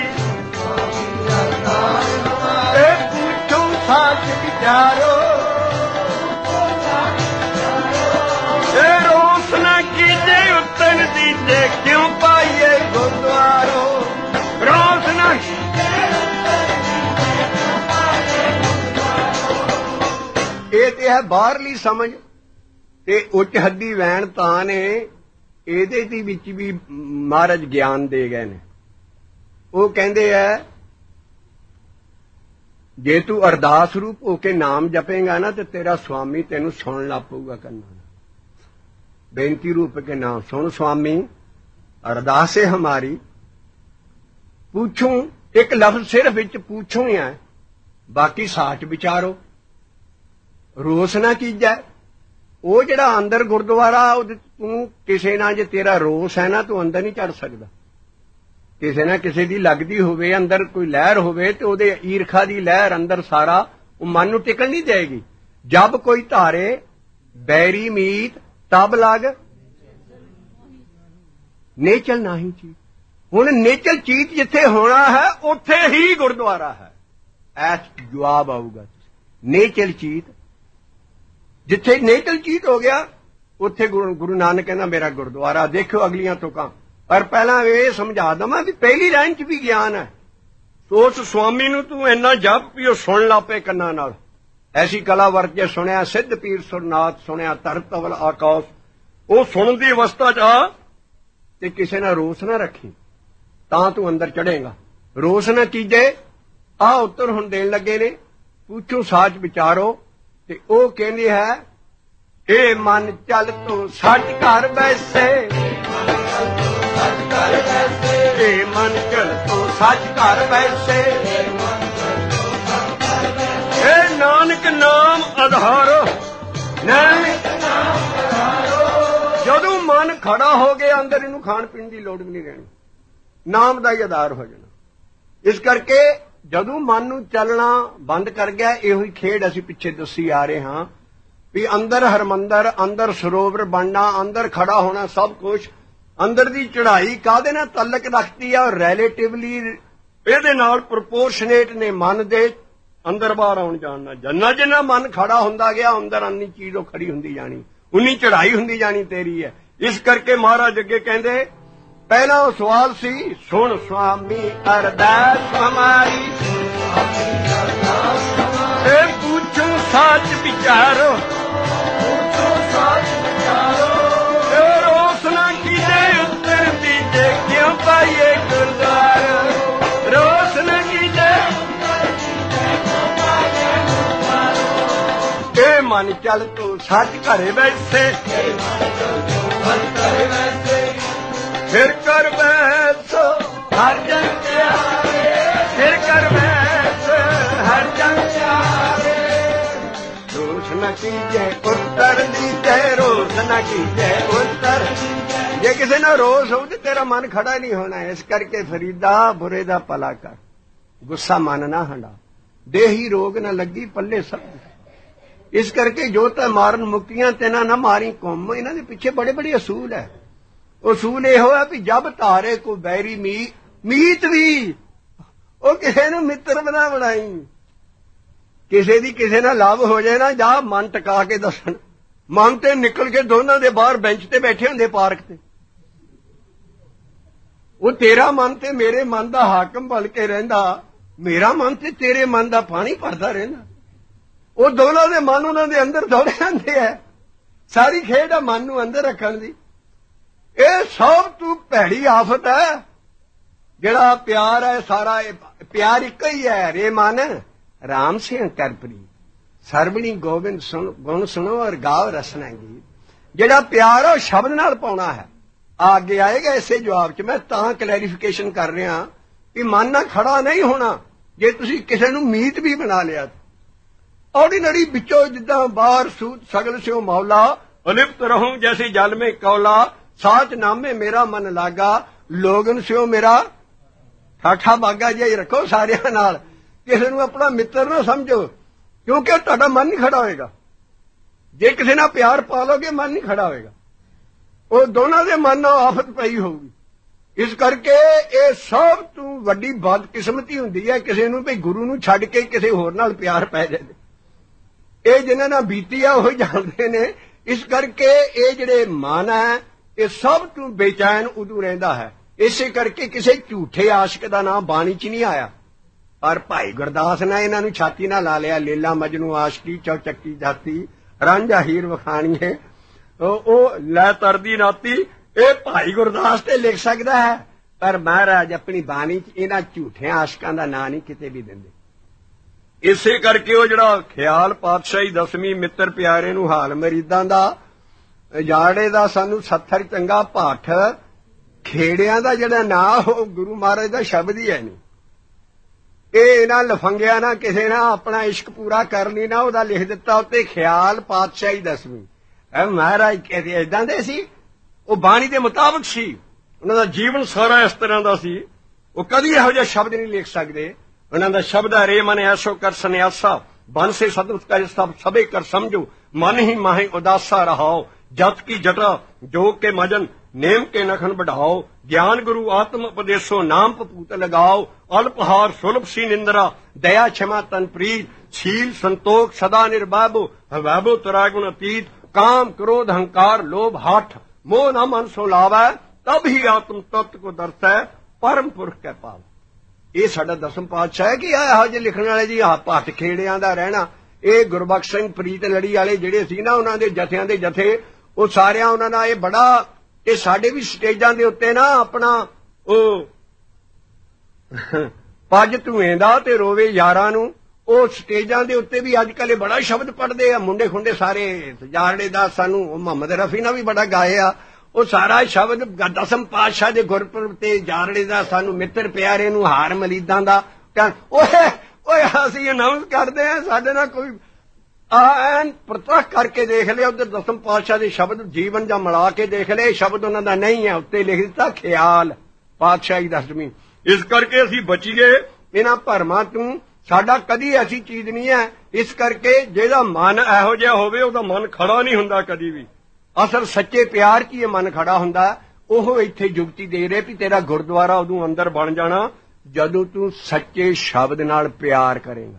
पूछो साच विचारो रोस न कीजे उत्तन दीजे क्यों पाइए गुरुद्वारो रोस न ये ते है बाहरली समझ ते उच्च हद्दी वैन तां ने ਇਹਦੇ ਦੇ ਵਿੱਚ ਵੀ ਮਹਾਰਾਜ ਗਿਆਨ ਦੇ ਗਏ ਨੇ ਉਹ ਕਹਿੰਦੇ ਆ ਜੇ ਤੂੰ ਅਰਦਾਸ ਰੂਪ ਹੋ ਕੇ ਨਾਮ ਜਪੇਗਾ ਨਾ ਤੇ ਤੇਰਾ ਸਵਾਮੀ ਤੈਨੂੰ ਸੁਣਨ ਲੱਗ ਪਊਗਾ ਕੰਨਾਂ ਬੇਨਤੀ ਰੂਪ ਕੇ ਨਾਮ ਸੁਣ ਸਵਾਮੀ ਅਰਦਾਸ ਹੈ ਹਮਾਰੀ पूछूं एक लफ्ज सिर्फ विच पूछूं ही है बाकी साच विचारो रोस ना कीजा वो जिहड़ा अंदर गुरुद्वारा तू किसे ना जे तेरा रोस है ना तू अंदर नहीं चढ़ सकदा किसे ना किसे दी लगदी होवे अंदर कोई लहर होवे ते ओदे ईरखा दी लहर अंदर सारा ਉਹ ਮਨ ਨੂੰ ਟਿਕਣ ਨਹੀਂ ਦੇਗੀ। ਜਬ ਕੋਈ ਧਾਰੇ ਬੈਰੀ ਮੀਤ ਤਬ ਲਗ ਨੇਚਲ ਨਹੀਂ ਚੀਤ। ਹੁਣ ਨੇਚਲ ਚੀਤ ਜਿੱਥੇ ਹੋਣਾ ਹੈ ਉੱਥੇ ਹੀ ਗੁਰਦੁਆਰਾ ਹੈ। ਐਸ ਜਵਾਬ ਆਊਗਾ। ਨੇਚਲ ਚੀਤ ਜਿੱਥੇ ਨੇਚਲ ਚੀਤ ਹੋ ਗਿਆ ਉੱਥੇ ਗੁਰੂ ਨਾਨਕ ਕਹਿੰਦਾ ਮੇਰਾ ਗੁਰਦੁਆਰਾ। ਦੇਖਿਓ ਅਗਲੀਆਂ ਤੁਕਾਂ। ਪਰ ਪਹਿਲਾਂ ਇਹ ਸਮਝਾ ਦਵਾਂ ਵੀ ਪਹਿਲੀ ਲਾਈਨ 'ਚ ਵੀ ਗਿਆਨ ਹੈ। ਉਸ ਸੁਆਮੀ ਨੂੰ ਤੂੰ ਇੰਨਾ ਜਪ ਵੀ ਉਹ ਸੁਣ ਲਾਪੇ ਕੰਨਾਂ ਨਾਲ। ਐਸੀ ਕਲਾ ਵਰਜੇ ਸੁਣਿਆ ਸਿੱਧ ਪੀਰ ਸੁਰਨਾਥ ਸੁਣਿਆ ਧਰਤ ਤਵਲ ਆਕਾਸ਼। ਉਹ ਸੁਣਨ ਦੀ ਅਵਸਥਾ 'ਚ ਆ ਤੇ ਕਿਸੇ ਨਾਲ ਰੋਸ ਨਾ ਰੱਖੀ ਤਾਂ ਤੂੰ ਅੰਦਰ ਚੜ੍ਹੇਗਾ। ਰੋਸ ਨਾ ਕੀਜੇ। ਆਹ ਉੱਤਰ ਹੁਣ ਦੇਣ ਲੱਗੇ ਨੇ। ਪੁੱਛੋ ਸਾਚ ਵਿਚਾਰੋ। ਤੇ ਉਹ ਕਹਿੰਦੀ ਹੈ ਇਹ ਮਨ ਚੱਲ ਤੂੰ ਸੱਚ ਘਰ ਬੈਸੇ। ਇਹ ਮਨ ਚੱਲ ਤੂੰ ਸੱਚ ਘਰ ਬੈਸੇ। ਇਹ ਨਾਨਕ ਨਾਮ ਆਧਾਰੋ। ਨਾਨਕ ਨਾਮ ਆਧਾਰੋ। ਜਦੋਂ ਮਨ ਖੜਾ ਹੋ ਗਿਆ ਅੰਦਰ ਇਹਨੂੰ ਖਾਣ ਪੀਣ ਦੀ ਲੋੜ ਵੀ ਨਹੀਂ ਰਹਿਣੀ। ਨਾਮ ਦਾ ਹੀ ਆਧਾਰ ਹੋ ਜਾਣਾ। ਇਸ ਕਰਕੇ ਜਦੋਂ ਮਨ ਨੂੰ ਚੱਲਣਾ ਬੰਦ ਕਰ ਗਿਆ ਇਹੋ ਹੀ ਖੇਡ ਅਸੀਂ ਪਿੱਛੇ ਦੱਸੀ ਆ ਰਹੇ ਹਾਂ ਵੀ ਅੰਦਰ ਹਰਮੰਦਰ ਅੰਦਰ ਸਰੋਵਰ ਬਣਨਾ ਅੰਦਰ ਖੜਾ ਹੋਣਾ ਸਭ ਕੁਝ ਅੰਦਰ ਦੀ ਚੜ੍ਹਾਈ ਕਾਹਦੇ ਨਾਲ ਤਲਕ ਰੱਖਦੀ ਆ। ਰਿਲੇਟਿਵਲੀ ਇਹਦੇ ਨਾਲ ਪ੍ਰਪੋਰਸ਼ਨੇਟ ਨੇ ਮਨ ਦੇ ਅੰਦਰ ਬਾਹਰ ਆਉਣ ਜਾਣ ਨਾਲ। ਜਿੰਨਾ ਜਿੰਨਾ ਮਨ ਖੜਾ ਹੁੰਦਾ ਗਿਆ ਅੰਦਰ ਅੰਨੀ ਚੀਜ਼ ਉਹ ਖੜੀ ਹੁੰਦੀ ਜਾਣੀ ਉਨੀ ਚੜ੍ਹਾਈ ਹੁੰਦੀ ਜਾਣੀ ਤੇਰੀ ਹੈ। ਇਸ ਕਰਕੇ ਮਹਾਰਾਜ ਅੱਗੇ ਕਹਿੰਦੇ ਪਹਿਲਾ ਉਹ ਸਵਾਲ ਸੀ ਸੁਣ ਸੁਆਮੀ ਅਰਦਾਸ ਹਮਾਰੀ। ਇਹ ਪੁੱਛੋ ਸੱਚ ਵਿਚਾਰੋ। ਇਹ ਰੋਸ ਨਾ ਕੀਜੇ ਉੱਤਰ ਦੀਜੇ ਕਿਉਂ ਪਾਈਏ ਗੁਰਦੁਆਰਾ। ਰੋਸ ਨਾ ਕੀਜੇ ਇਹ ਮਨ ਚੱਲ ਤੂੰ ਸੱਚ ਘਰੇ ਬੈਸੇ। ਫਿਰ ਕਰ ਬੈਸ ਹਰ ਜਨ ਪਿਆਰੇ। ਫਿਰ ਕਰ ਬੈਸ ਹਰ ਜਨ ਪਿਆਰੇ। ਰੋਸ ਨਾ ਕੀਜੇ ਉੱਤਰ ਦੀਜੇ। ਰੋਸ ਨਾ ਕੀਜੇ ਉੱਤਰ। ਜੇ ਕਿਸੇ ਨਾਲ ਰੋਸ ਹੋਊ ਤੇ ਤੇਰਾ ਮਨ ਖੜਾ ਨਹੀਂ ਹੋਣਾ। ਇਸ ਕਰਕੇ ਫਰੀਦਾ ਬੁਰੇ ਦਾ ਭਲਾ ਕਰ ਗੁੱਸਾ ਮਨ ਨਾ ਹੰਡਾ। ਦੇਹੀ ਰੋਗ ਨਾ ਲੱਗੀ ਪੱਲੇ ਸਭ। ਇਸ ਕਰਕੇ ਜੋ ਤਾਂ ਮਾਰਨ ਮੁਕੀਆਂ ਤੈਨਾਂ ਨਾ ਮਾਰੀ ਕੌਮ। ਇਹਨਾਂ ਦੇ ਪਿੱਛੇ ਬੜੇ ਬੜੇ ਅਸੂਲ ਹੈ। ਅਸੂਲ ਇਹੋ ਹੈ ਵੀ ਜਬ ਧਾਰੇ ਕੋ ਬੈਰੀ ਮੀਤ ਵੀ ਉਹ ਕਿਸੇ ਨੂੰ ਮਿੱਤਰ ਬਣਾ ਬਣਾਈ। ਕਿਸੇ ਦੀ ਕਿਸੇ ਨਾਲ ਲਾਭ ਹੋ ਜਾਏ ਨਾ ਜਾ ਮਨ ਟਿਕਾ ਕੇ ਦੱਸਣ। ਮਨ ਤੇ ਨਿਕਲ ਕੇ ਦੋਨਾਂ ਦੇ ਬਾਹਰ ਬੈਂਚ ਤੇ ਬੈਠੇ ਹੁੰਦੇ ਪਾਰਕ ਤੇ। ਉਹ ਤੇਰਾ ਮਨ ਤੇ ਮੇਰੇ ਮਨ ਦਾ ਹਾਕਮ ਬਣ ਕੇ ਰਹਿੰਦਾ। ਮੇਰਾ ਮਨ ਤੇ ਤੇਰੇ ਮਨ ਦਾ ਪਾਣੀ ਭਰਦਾ ਰਹਿੰਦਾ। ਉਹ ਦੋਨਾਂ ਦੇ ਮਨ ਉਹਨਾਂ ਦੇ ਅੰਦਰ ਦੌੜੇ ਜਾਂਦੇ ਆ। ਸਾਰੀ ਖੇਡ ਆ ਮਨ ਨੂੰ ਅੰਦਰ ਰੱਖਣ ਦੀ। ਇਹ ਸਭ ਤੋਂ ਭੈੜੀ ਆਫਤ ਹੈ। ਜਿਹੜਾ ਪਿਆਰ ਹੈ ਸਾਰਾ ਪਿਆਰ ਇੱਕ ਹੀ ਹੈ। ਰੇ ਮਨ ਰਾਮ ਸਿੰਘ ਕਰਪਰੀ ਸਰਵਣੀ ਗੋਬਿੰਦ ਗੁਣ ਸੁਣੋ ਔਰ ਗਾਓ ਰਸਨਾ ਗੀਤ। ਜਿਹੜਾ ਪਿਆਰ ਹੈ ਉਹ ਸ਼ਬਦ ਨਾਲ ਪਾਉਣਾ ਹੈ। ਅੱਗੇ ਆਏਗਾ ਇਸੇ ਜਵਾਬ 'ਚ। ਮੈਂ ਤਾਂ ਕਲੈਰੀਫਿਕੇਸ਼ਨ ਕਰ ਰਿਹਾ ਕਿ ਮਨ ਨਾਲ ਖੜਾ ਨਹੀਂ ਹੋਣਾ ਜੇ ਤੁਸੀਂ ਕਿਸੇ ਨੂੰ ਮੀਤ ਵੀ ਬਣਾ ਲਿਆ। ਆਰਡੀਨਰੀ ਵਿੱਚੋਂ ਜਿੱਦਾਂ ਬਾਹਰ ਸੂਤ ਸਗਲ ਸਿਓ ਮੌਲਾ ਅਲਿਪਤ ਰਹੂੰ ਜੈਸੀ ਜਲ ਮੇ ਕੌਲਾ। ਸਾਚ ਨਾਮੇ ਮੇਰਾ ਮਨ ਲਾਗਾ ਲੋਗਨ ਸਿਓ ਮੇਰਾ ਠਾਠਾ ਬਾਗਾ ਜਿਹਾ ਹੀ ਰੱਖੋ ਸਾਰਿਆਂ ਨਾਲ। ਕਿਸੇ ਨੂੰ ਆਪਣਾ ਮਿੱਤਰ ਨਾ ਸਮਝੋ ਕਿਉਂਕਿ ਉਹ ਤੁਹਾਡਾ ਮਨ ਨਹੀਂ ਖੜਾ ਹੋਏਗਾ। ਜੇ ਕਿਸੇ ਨਾਲ ਪਿਆਰ ਪਾ ਲੋਗੇ ਮਨ ਨਹੀਂ ਖੜਾ ਹੋਏਗਾ। ਉਹ ਦੋਨਾਂ ਦੇ ਮਨ ਨਾਲ ਆਫਤ ਪਈ ਹੋਊਗੀ। ਇਸ ਕਰਕੇ ਇਹ ਸਭ ਤੋਂ ਵੱਡੀ ਬਦਕਿਸਮਤੀ ਹੁੰਦੀ ਹੈ ਕਿਸੇ ਨੂੰ ਵੀ ਗੁਰੂ ਨੂੰ ਛੱਡ ਕੇ ਕਿਸੇ ਹੋਰ ਨਾਲ ਪਿਆਰ ਪੈ ਜਾਏ। ਇਹ ਜਿਨ੍ਹਾਂ ਨਾਲ ਬੀਤੀ ਆ ਉਹ ਜਾਣਦੇ ਨੇ। ਇਸ ਕਰਕੇ ਇਹ ਜਿਹੜੇ ਮਨ ਹੈ ਇਹ ਸਭ ਤੋਂ ਬੇਚੈਨ ਉਦੋਂ ਰਹਿੰਦਾ ਹੈ। ਇਸੇ ਕਰਕੇ ਕਿਸੇ ਝੂਠੇ ਆਸ਼ਿਕ ਦਾ ਨਾਮ ਬਾਣੀ 'ਚ ਨਹੀਂ ਆਇਆ। ਪਰ ਭਾਈ ਗੁਰਦਾਸ ਨੇ ਇਹਨਾਂ ਨੂੰ ਛਾਤੀ ਨਾਲ ਲਾ ਲਿਆ। ਲੀਲਾ ਮਜਨੂ ਆਸ਼ਕੀ ਚੌਚੱਕੀ ਜਾਤੀ ਰਾਂਝਾ ਹੀਰ ਵਖਾਣੀਏ ਉਹ ਲੈ ਤਰਦੀ ਨਾਤੀ। ਇਹ ਭਾਈ ਗੁਰਦਾਸ ਤੇ ਲਿਖ ਸਕਦਾ ਹੈ ਪਰ ਮਹਾਰਾਜ ਆਪਣੀ ਬਾਣੀ 'ਚ ਇਹਨਾਂ ਝੂਠਿਆਂ ਆਸ਼ਕਾਂ ਦਾ ਨਾਂ ਨਹੀਂ ਕਿਤੇ ਵੀ ਦਿੰਦੇ। ਇਸੇ ਕਰਕੇ ਉਹ ਜਿਹੜਾ ਖਿਆਲ ਪਾਤਸ਼ਾਹੀ ਦਸਵੀਂ ਮਿੱਤਰ ਪਿਆਰੇ ਨੂੰ ਹਾਲ ਮਰੀਦਾਂ ਦਾ ਜਾੜੇ ਦਾ ਸਾਨੂੰ ਸੱਥਰ ਚੰਗਾ ਭਾਠ ਖੇੜਿਆਂ ਦਾ ਜਿਹੜਾ ਨਾਂ ਉਹ ਗੁਰੂ ਮਹਾਰਾਜ ਦਾ ਸ਼ਬਦ ਹੀ ਹੈ ਨਹੀਂ। ਇਹ ਇਹਨਾਂ ਲਫੰਗਿਆਂ ਨਾਲ ਕਿਸੇ ਨਾਲ ਆਪਣਾ ਇਸ਼ਕ ਪੂਰਾ ਕਰ ਲਈ ਨਾ ਉਹਦਾ ਲਿਖ ਦਿੱਤਾ ਉੱਤੇ ਖਿਆਲ ਪਾਤਸ਼ਾਹੀ ਦਸਵੀਂ। ਮਹਾਰਾਜ ਕਹਿੰਦੇ ਏਦਾਂ ਦੇ ਸੀ। ਉਹ ਬਾਣੀ ਦੇ ਮੁਤਾਬਕ ਸੀ। ਉਹਨਾਂ ਦਾ ਜੀਵਨ ਸਾਰਾ ਇਸ ਤਰ੍ਹਾਂ ਦਾ ਸੀ। ਉਹ ਕਦੀ ਇਹੋ ਜਿਹਾ ਸ਼ਬਦ ਨਹੀਂ ਲਿਖ ਸਕਦੇ। ਉਹਨਾਂ ਦਾ ਸ਼ਬਦ ਹੈ ਰੇ ਮਨ ਐਸੋ ਕਰ ਸੰਨਿਆਸਾ बन से सदुत कर सब सबे कर समझो, मन ही माहे उदासा रहाओ, जत की जटा जोग के मजन नेम के नखन बढ़ाओ, ज्ञान गुरु आत्म उपदेशो नाम पपूत लगाओ, अल्पहार सुलभ सी निंद्रा दया क्षमा तन प्रीत, शील संतोख सदा निर्वैभो वैभव त्रागुण अतीत, काम क्रोध अहंकार लोभ हठ मोह न मन सो लावै, तब ही आत्म तत्व को दर्शै परम पुरख कै पाव। ਇਹ ਸਾਡਾ ਦਸਮ ਪਾਤਸ਼ਾਹ ਹੈ ਕਿ ਇਹੋ ਜਿਹੇ ਲਿਖਣ ਵਾਲੇ ਜੀ ਭੱਟ ਖੇੜਿਆਂ ਦਾ ਰਹਿਣਾ। ਇਹ ਗੁਰਬਖਸ਼ ਸਿੰਘ ਪ੍ਰੀਤ ਲੜੀ ਵਾਲੇ ਜਿਹੜੇ ਸੀ ਨਾ, ਉਹਨਾਂ ਦੇ ਜਥਿਆਂ ਦੇ ਜਥੇ, ਉਹ ਸਾਰਿਆਂ ਉਹਨਾਂ ਨਾਲ ਇਹ ਬੜਾ, ਇਹ ਸਾਡੇ ਵੀ ਸਟੇਜਾਂ ਦੇ ਉੱਤੇ ਨਾ ਆਪਣਾ ਉਹ ਪੱਜ ਧੂਏਂਦਾ ਤੇ ਰੋਵੇ ਯਾਰਾਂ ਨੂੰ, ਉਹ ਸਟੇਜਾਂ ਦੇ ਉੱਤੇ ਵੀ ਅੱਜ ਕੱਲ੍ਹ ਇਹ ਬੜਾ ਸ਼ਬਦ ਪੜ੍ਹਦੇ ਆ ਮੁੰਡੇ ਖੁੰਡੇ ਸਾਰੇ। ਜਾਰੜੇ ਦਾ ਸਾਨੂੰ ਮੁਹੰਮਦ ਰਫੀ ਨਾਲ ਵੀ ਬੜਾ ਗਾਏ ਆ ਉਹ ਸਾਰਾ ਸ਼ਬਦ ਦਸਮ ਪਾਤਸ਼ਾਹ ਦੇ ਗੁਰਪੁਰਬ ਤੇ ਜਾਰੜੇ ਦਾ ਸਾਨੂੰ ਮਿੱਤਰ ਪਿਆਰੇ ਨੂੰ ਹਾਰ ਮਲੀਦਾਂ ਦਾ ਓਏ ਓਏ ਅਸੀਂ ਅਨਾਉਂਸ ਕਰਦੇ ਆ, ਸਾਡੇ ਨਾਲ ਕੋਈ ਐਨ ਪ੍ਰਤੱਖ ਕਰਕੇ ਦੇਖ ਲਿਆ ਉਧਰ ਦਸਮ ਪਾਤਸ਼ਾਹ ਦੇ ਸ਼ਬਦ ਜੀਵਨ ਜਾਂ ਮਿਲਾ ਕੇ ਦੇਖ ਲਏ, ਸ਼ਬਦ ਉਹਨਾਂ ਦਾ ਨਹੀਂ ਹੈ, ਉੱਤੇ ਲਿਖ ਦਿੱਤਾ ਖਿਆਲ ਪਾਤਸ਼ਾਹੀ ਦਸਵੀਂ। ਇਸ ਕਰਕੇ ਅਸੀਂ ਬਚੀਏ ਇਹਨਾਂ ਭਰਮਾਂ ਤੋਂ, ਸਾਡਾ ਕਦੀ ਐਸੀ ਚੀਜ਼ ਨਹੀਂ ਹੈ। ਇਸ ਕਰਕੇ ਜਿਹਦਾ ਮਨ ਇਹੋ ਜਿਹਾ ਹੋਵੇ ਉਹਦਾ ਮਨ ਖੜਾ ਨਹੀਂ ਹੁੰਦਾ ਕਦੀ ਵੀ। ਅਸਲ ਸੱਚੇ ਪਿਆਰ 'ਚ ਇਹ ਮਨ ਖੜਾ ਹੁੰਦਾ। ਉਹ ਇੱਥੇ ਜੁਗਤੀ ਦੇ ਰਹੇ ਵੀ ਤੇਰਾ ਗੁਰਦੁਆਰਾ ਉਦੋਂ ਅੰਦਰ ਬਣ ਜਾਣਾ ਜਦੋਂ ਤੂੰ ਸੱਚੇ ਸ਼ਬਦ ਨਾਲ ਪਿਆਰ ਕਰੇਗਾ।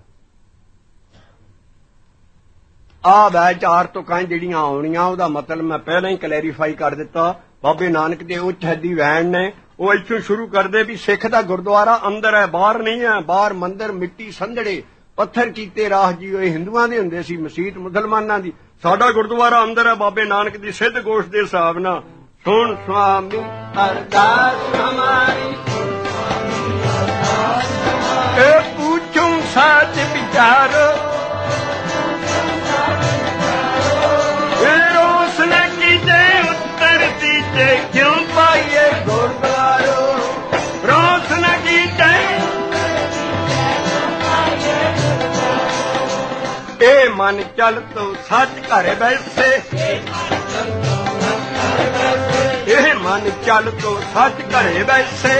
ਆਹ ਵੈ ਚਾਰ ਤੁਕਾਂ ਜਿਹੜੀਆਂ ਆਉਣੀਆਂ, ਉਹਦਾ ਮਤਲਬ ਮੈਂ ਪਹਿਲਾਂ ਹੀ ਕਲੈਰੀਫਾਈ ਕਰ ਦਿੱਤਾ। ਬਾਬੇ ਨਾਨਕ ਦੇ ਉੱਚ ਹੱਦੀ ਵੈਣ ਨੇ ਉਹ ਇੱਥੋਂ ਸ਼ੁਰੂ ਕਰਦੇ ਵੀ ਸਿੱਖ ਦਾ ਗੁਰਦੁਆਰਾ ਅੰਦਰ ਹੈ, ਬਾਹਰ ਨਹੀਂ ਹੈ। ਬਾਹਰ ਮੰਦਰ ਮਿੱਟੀ ਸੰਧੜੇ ਪੱਥਰ ਕੀਤੇ ਰਾਹ ਜੀ ਇਹ ਹਿੰਦੂਆਂ ਦੇ ਹੁੰਦੇ ਸੀ, ਮਸੀਤ ਮੁਸਲਮਾਨਾਂ ਦੀ। ਸਾਡਾ ਗੁਰਦੁਆਰਾ ਅੰਦਰ ਹੈ ਬਾਬੇ ਨਾਨਕ ਦੀ ਸਿੱਧ ਗੋਸ਼ ਦੇ ਹਿਸਾਬ ਨਾਲ। ਸੁਣ ਸੁਆਮੀ ਅਰਦਾਸ ਹਮਾਰੀ, ਇਹ ਪੁੱਛੂੰ ਸੱਚ ਵਿਚਾਰੋ, ਇਹ ਰੋਸ਼ਨ ਕੀਤੇ ਉੱਤਰ ਦੀਜੇ ਕਿਉਂ ਪਾਈਏ ਗੁਰਦੁਆਰੋ, ਰੋਸ਼ਨ ਕੀਤੇ ਇਹ ਮਨ ਚੱਲ ਤੋ ਸੱਚ ਘਰ ਬੈਠੇ, ਇਹ ਮਨ ਚੱਲ ਤੋ ਸੱਚ ਘਰੇ ਬੈਠੇ,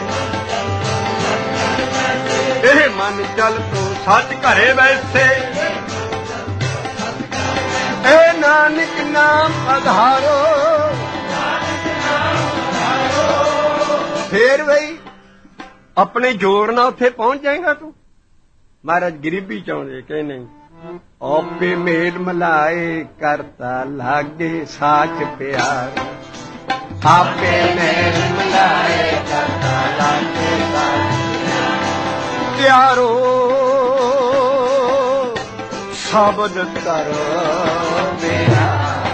ਇਹ ਮਨ ਚੱਲ ਤੋ ਸੱਚ ਘਰੇ ਬੈਠੇ, ਇਹ ਨਾਨਕ ਨਾਮ ਆਧਾਰੋ। ਫੇਰ ਬਈ ਆਪਣੇ ਜ਼ੋਰ ਨਾਲ ਉੱਥੇ ਪਹੁੰਚ ਜਾਏਗਾ ਤੂੰ। ਮਹਾਰਾਜ ਗਰੀਬੀ ਚਾਹੁੰਦੇ ਕਿ ਨਹੀਂ, ਆਪੇ ਮੇਲ ਮਲਾਏ ਕਰਤਾ ਲਾਗੇ ਸਾਚ ਪਿਆਰ, ਆਪੇ ਮੇਲ ਮਲਾਏ ਕਰਤਾ ਲਾਗੇ ਸਾਚ ਪਿਆਰੋ, ਸ਼ਬਦ ਕਰੋ ਮੇਰਾ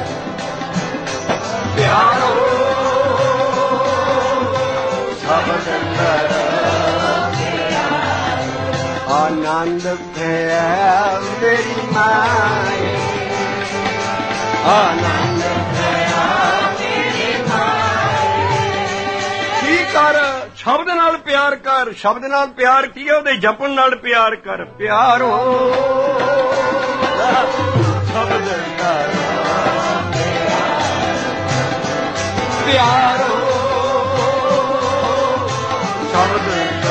ਪਿਆਰੋ, ਸ਼ਬਦ ਕਰੋ आनंद भया मेरी माए, आनंद भया मेरी माए। की कर शब्द नाल प्यार कर, शब्द नाल प्यार की है ਉਹਦੇ ਜਪਣ ਨਾਲ ਪਿਆਰ ਕਰ। ਪਿਆਰੋ ਸ਼ਬਦ ਕਰ ਪਿਆਰੋ, ਸ਼ਬਦ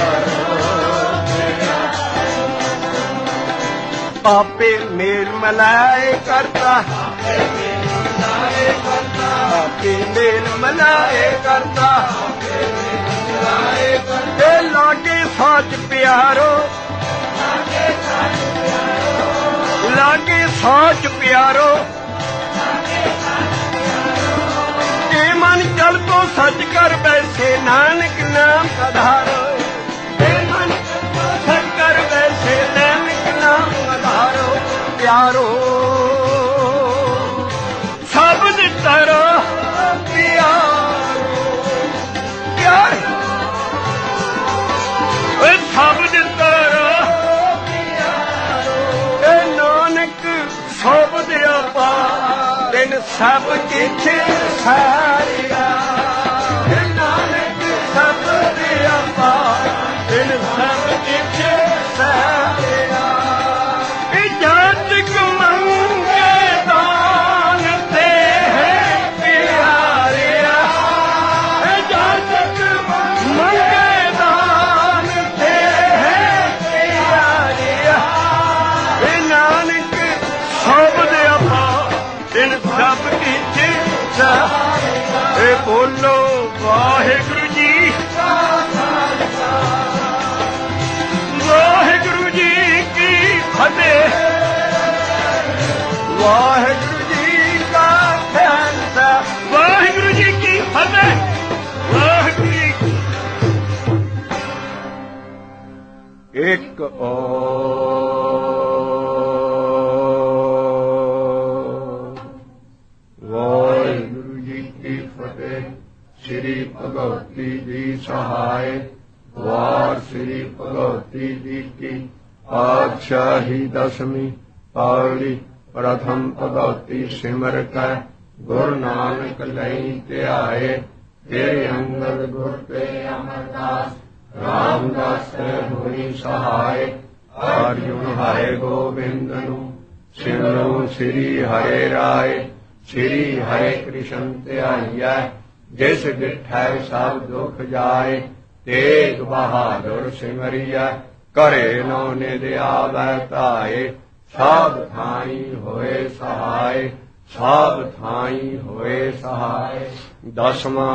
आपे मेल मलाए करता, आपे मेल मलाए करता, लागे साच प्यारो, लागे साच प्यारो, ये मन चल तो सच कर बैठे नानक नाम आधारो, मन सच कर बैठे नानक नाम आधारो। प्यारो शब्द करो प्यारो, प्यार शब्द करो प्यारो, नानक शब्द आपा तेन सब किछ सारिया, नानक शब्द आपा तेन सब किछ सारिया। ਬੋਲੋ ਵਾਹਿਗੁਰੂ ਜੀ ਵਾਹਿਗੁਰੂ ਜੀ ਕੀ ਫਤਿਹ ਵਾਹਿਗੁਰੂ ਜੀ ਕਾ ਖਾਲਸਾ ਵਾਹਿਗੁਰੂ ਜੀ ਕੀ ਫਤਿਹ ਵਾਹਿਗੁਰੂ ਜੀ ਇੱਕ ਵਾਹਿਗੁਰੂ ਜੀ ਕੀ ਫਤਿਹ। ਸ੍ਰੀ ਭਗਵਤੀ ਜੀ ਸਹਾਇ ਵਾਰ ਸ੍ਰੀ ਭਗਵਤੀ ਜੀ ਕੀ ਪਾਤਸ਼ਾਹੀ ਦਸਵੀਂ ਪਾਉੜੀ ਪ੍ਰਥਮ ਭਗਵਤੀ ਸਿਮਰ ਕੈ ਗੁਰੂ ਨਾਨਕ ਲਈ ਧਿਆਏ ਤੇਰੇ ਅੰਗਦ ਗੁਰ ਤੇ ਅਮਰਦਾਸ ਰਾਮਦਾਸ ਹੋਈ ਸਹਾਇ ਅਰਜੁਨ ਹਾਏ ਗੋਬਿੰਦ ਨੂੰ ਸਿਮਰੋ ਸ੍ਰੀ ਹਰੇ ਰਾਏ ਸ੍ਰੀ ਹਰੇ ਕ੍ਰਿਸ਼ਨ ਧਿਆਈਐ ਜਿਸ ਡਿਠੈ ਸਭ ਦੁਖ ਜਾਏ ਤੇਗ ਬਹਾਦਰ ਸਿਮਰਿਐ ਘਰੇ ਨੋ ਨਿਧ ਆਵੈ ਧਾਏ ਸਭ ਥਾਈ ਹੋਏ ਸਹਾਇ ਸਭ ਥਾਈ ਹੋਏ ਸਹਾਇ। ਦਸਵਾਂ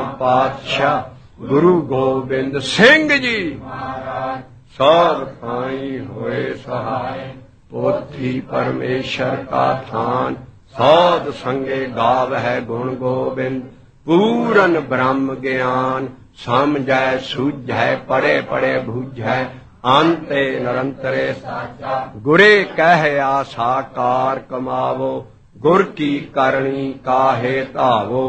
ਪਾਤਸ਼ਾਹ ਗੁਰੂ ਗੋਬਿੰਦ ਸਿੰਘ ਜੀ ਮਹਾਰਾਜ ਸਭ ਥਾਈ ਹੋਏ ਸਹਾਇ। ਪੋਥੀ ਪਰਮੇਸ਼ਰ ਕਾ ਥਾਨ ਸਾਧ ਸੰਗੇ ਗਾਵਹਿ ਗੁਣ ਗੋਬਿੰਦ ਪੂਰਨ ਬ੍ਰਹਮ ਗਿਆਨ ਸਮਝੈ ਸੂਝੈ ਪੜੇ ਪੜੇ ਬੁਝੈ ਅੰਤੇ ਨਿਰੰਤਰੇ ਸਾਚਾ ਗੁਰੇ ਕਹਿ ਆਸਾਕਾਰ ਕਮਾਵੋ ਗੁਰ ਕੀ ਕਰਨੀ ਕਾਹੇ ਧਾਵੋ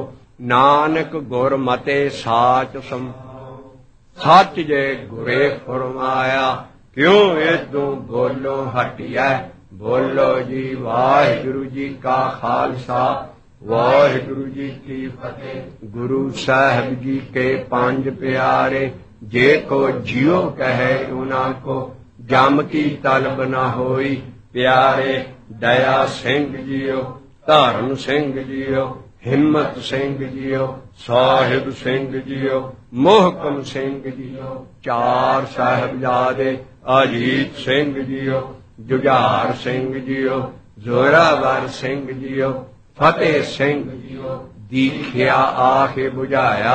ਨਾਨਕ ਗੁਰ ਮਤੇ ਸਾਚ ਸੰਭਾਵੋ ਸੱਚ ਜੇ ਗੁਰੇ ਫਰਮਾਇਆ ਕਿਉਂ ਏਦੋਂ ਬੋਲੋ ਹਟਿਐ ਬੋਲੋ ਜੀ ਵਾਹਿਗੁਰੂ ਜੀ ਕਾ ਖਾਲਸਾ ਵਾਹਿਗੁਰੂ ਜੀ ਕੀ ਫਤਿਹ। ਗੁਰੂ ਸਾਹਿਬ ਜੀ ਕੇ ਪੰਜ ਪਿਆਰੇ ਜੇ ਕੋ ਜਿਉ ਕਹੇ ਉਨ੍ਹਾਂ ਕੋ ਜਮ ਕੀ ਤਲਬ ਨਾ ਹੋਈ ਪਿਆਰੇ ਦਇਆ ਸਿੰਘ ਜੀਓ ਧਰਮ ਸਿੰਘ ਜੀਓ ਹਿੰਮਤ ਸਿੰਘ ਜੀਓ ਸਾਹਿਬ ਸਿੰਘ ਜੀਓ ਮੋਹਕਮ ਸਿੰਘ ਜੀਓ ਚਾਰ ਸਾਹਿਬਜ਼ਾਦੇ ਅਜੀਤ ਸਿੰਘ ਜੀਓ ਜੁਝਾਰ ਸਿੰਘ ਜੀਓ ਜ਼ੋਰਾਵਰ ਸਿੰਘ ਜੀਓ ਫਤਿਹ ਸਿੰਘ ਜੀਓ ਦੀਖਿਆ ਆਖੇ ਬੁਝਾਇਆ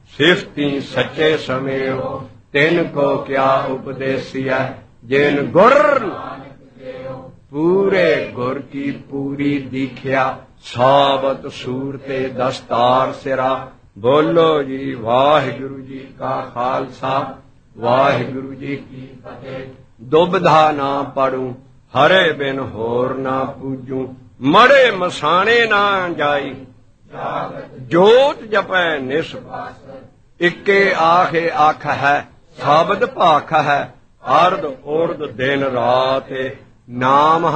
ਸਿਫਤੀ ਸੱਚੇ ਸਮੇਓ ਤਿੰਨ ਕੋ ਕਿਆ ਉਪਦੇਸਿਆ ਜਿਨ ਗੁਰ ਪੂਰੇ ਗੁਰ ਕੀ ਪੂਰੀ ਦੀਖਿਆ ਸਾਬਤ ਸੂਰ ਤੇ ਦਸਤਾਰ ਸਿਰਾ ਬੋਲੋ ਜੀ ਵਾਹਿਗੁਰੂ ਜੀ ਕਾ ਖਾਲਸਾ ਵਾਹਿਗੁਰੂ ਜੀ ਕੀ ਫਤਿਹ। ਦੁਬਧਾ ਨਾ ਪੜੂ ਹਰੇ ਬਿਨ ਹੋਰ ਨਾ ਪੂਜੂ ਮੜੇ ਮਸਾਣੇ ਨਾ ਜਾਈ ਜੋਤ ਜਪੈ ਨਿਸਬਾਸ ਇੱਕੇ ਆਖੇ ਅੱਖ ਹੈ ਸ਼ਬਦ ਭਾਖ ਹੈ ਅਰਧ ਉਰਧ ਦਿਨ ਰਾਤ ਨਾਮ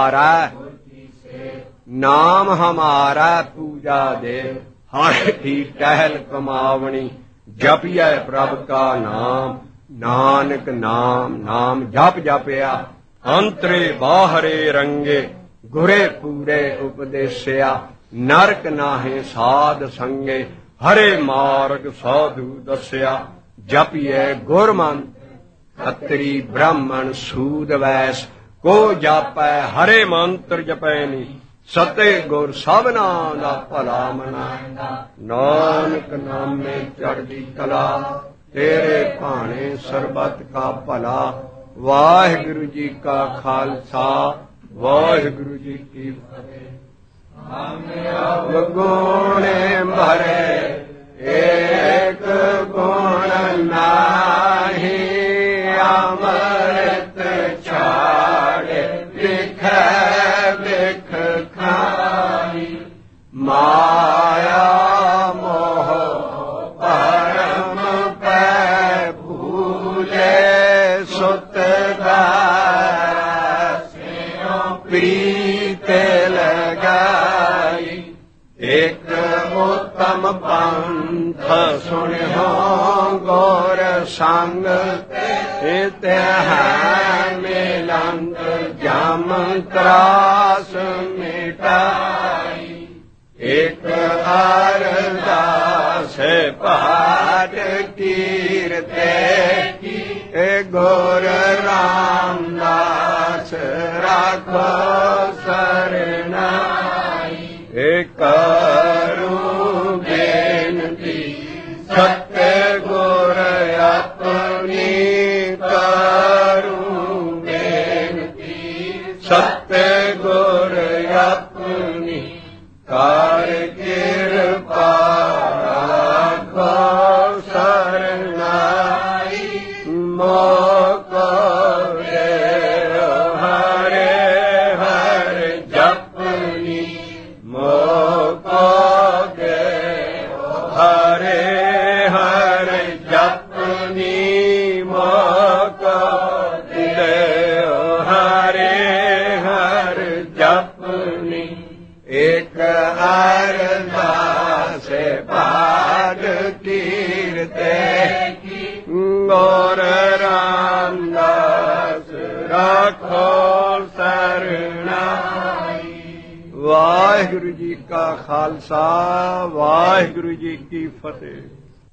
ਹਮਾਰਾ ਪੂਜਾ ਦੇ ਹਰ ਕੀ ਟਹਿਲ ਕਮਾਵਣੀ ਜਪਿਐ ਪ੍ਰਭ ਕਾ ਨਾਮ ਨਾਨਕ ਨਾਮ ਨਾਮ ਜਪ ਜਪਿਆ ਅੰਤਰੇ ਬਾਹਰੇ ਰੰਗੇ ਗੁਰੇ ਪੂਰੇ ਉਪਦੇਸਿਆ ਨਰਕ ਨਾਹੇ ਸਾਧ ਸੰਗੇ ਹਰੇ ਮਾਰਗ ਸਾਧੂ ਦੱਸਿਆ ਜਪਿਐ ਗੁਰਮੰਤਰ ਖੱਤਰੀ ਬ੍ਰਾਹਮਣ ਸੂਦ ਵੈਸ ਕੋ ਜਾਪੈ ਹਰੇ ਮੰਤਰ ਜਪੈ ਨੀ ਸਤੇ ਗੁਰ ਸਭਨਾ ਦਾ ਭਲਾ ਮਨਾਇਂਦਾ ਨਾਨਕ ਨਾਮੇ ਚੜ੍ਹਦੀ ਕਲਾ ਤੇਰੇ ਭਾਣੇ ਸਰਬਤ ਕਾ ਭਲਾ ਵਾਹਿਗੁਰੂ ਜੀ ਕਾ ਖਾਲਸਾ ਵਾਹਿਗੁਰੂ ਜੀ ਕੀ ਫਤਿਹ। ਗੁਣੇ ਭਰੇ ਏਕ ਗੁਣ ਨਾਹੀ ਅੰਮ੍ਰਿਤ ਛਾੜੇ ਵਿਖੇ ਵਿਖ ਖਾਈ ਮਾਇਆ ਮੋਹ ਪਰਮ ਪੈ ਭੂਲੇ ਸੁਤ ਪ੍ਰੀਤ ਲਗਾਈ ਇੱਕ ਉਤਮ ਪੰਥ ਸੁਣਿਓ ਗੌਰ ਸੰਗ ਤੇ ਹੈ ਮਿਲੰਦ ਜਮ ਤਰਾਸ ਮਿਟਾਈ ਇੱਕ ਅਰਦਾਸ ਪਾਠ ਕੀਰਤੇ ਏ ਗੁਰ ਰਾਮਦਾਸ ਰਾਖੋ ਸਰਨਾਈ ਏ ਕਰੂੰ ਬੇਨਤੀ मोको देओ हरे हरे जपनी मोको देओ हरे हरे जपनी मोको देओ हरे हरे जपनी एक अरदास पाठ कीर्ते गौर रामदास रखो सरनाई। वाहिगुरु जी का खालसा वाहिगुरु जी की फतेह।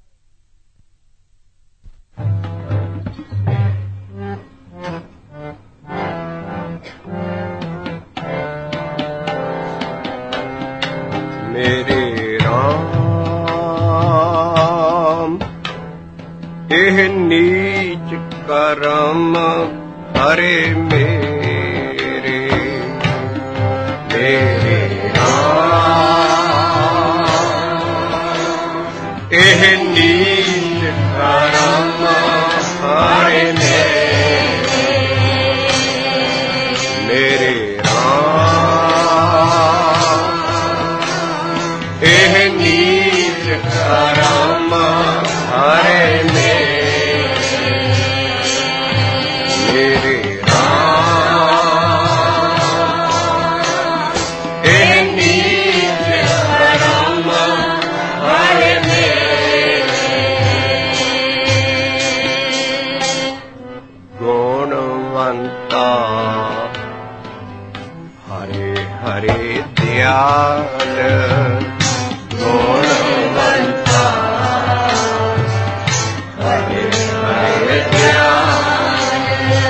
मेरे राम एह नीच करम हरे मेरे मेरे राम एह नीच करम हरे मेरे एह नीच करम हरे मेरे राम एह नीच करम हरे गुणवंता हरे हरे दयाल गुणवंता हरे हरे दयाल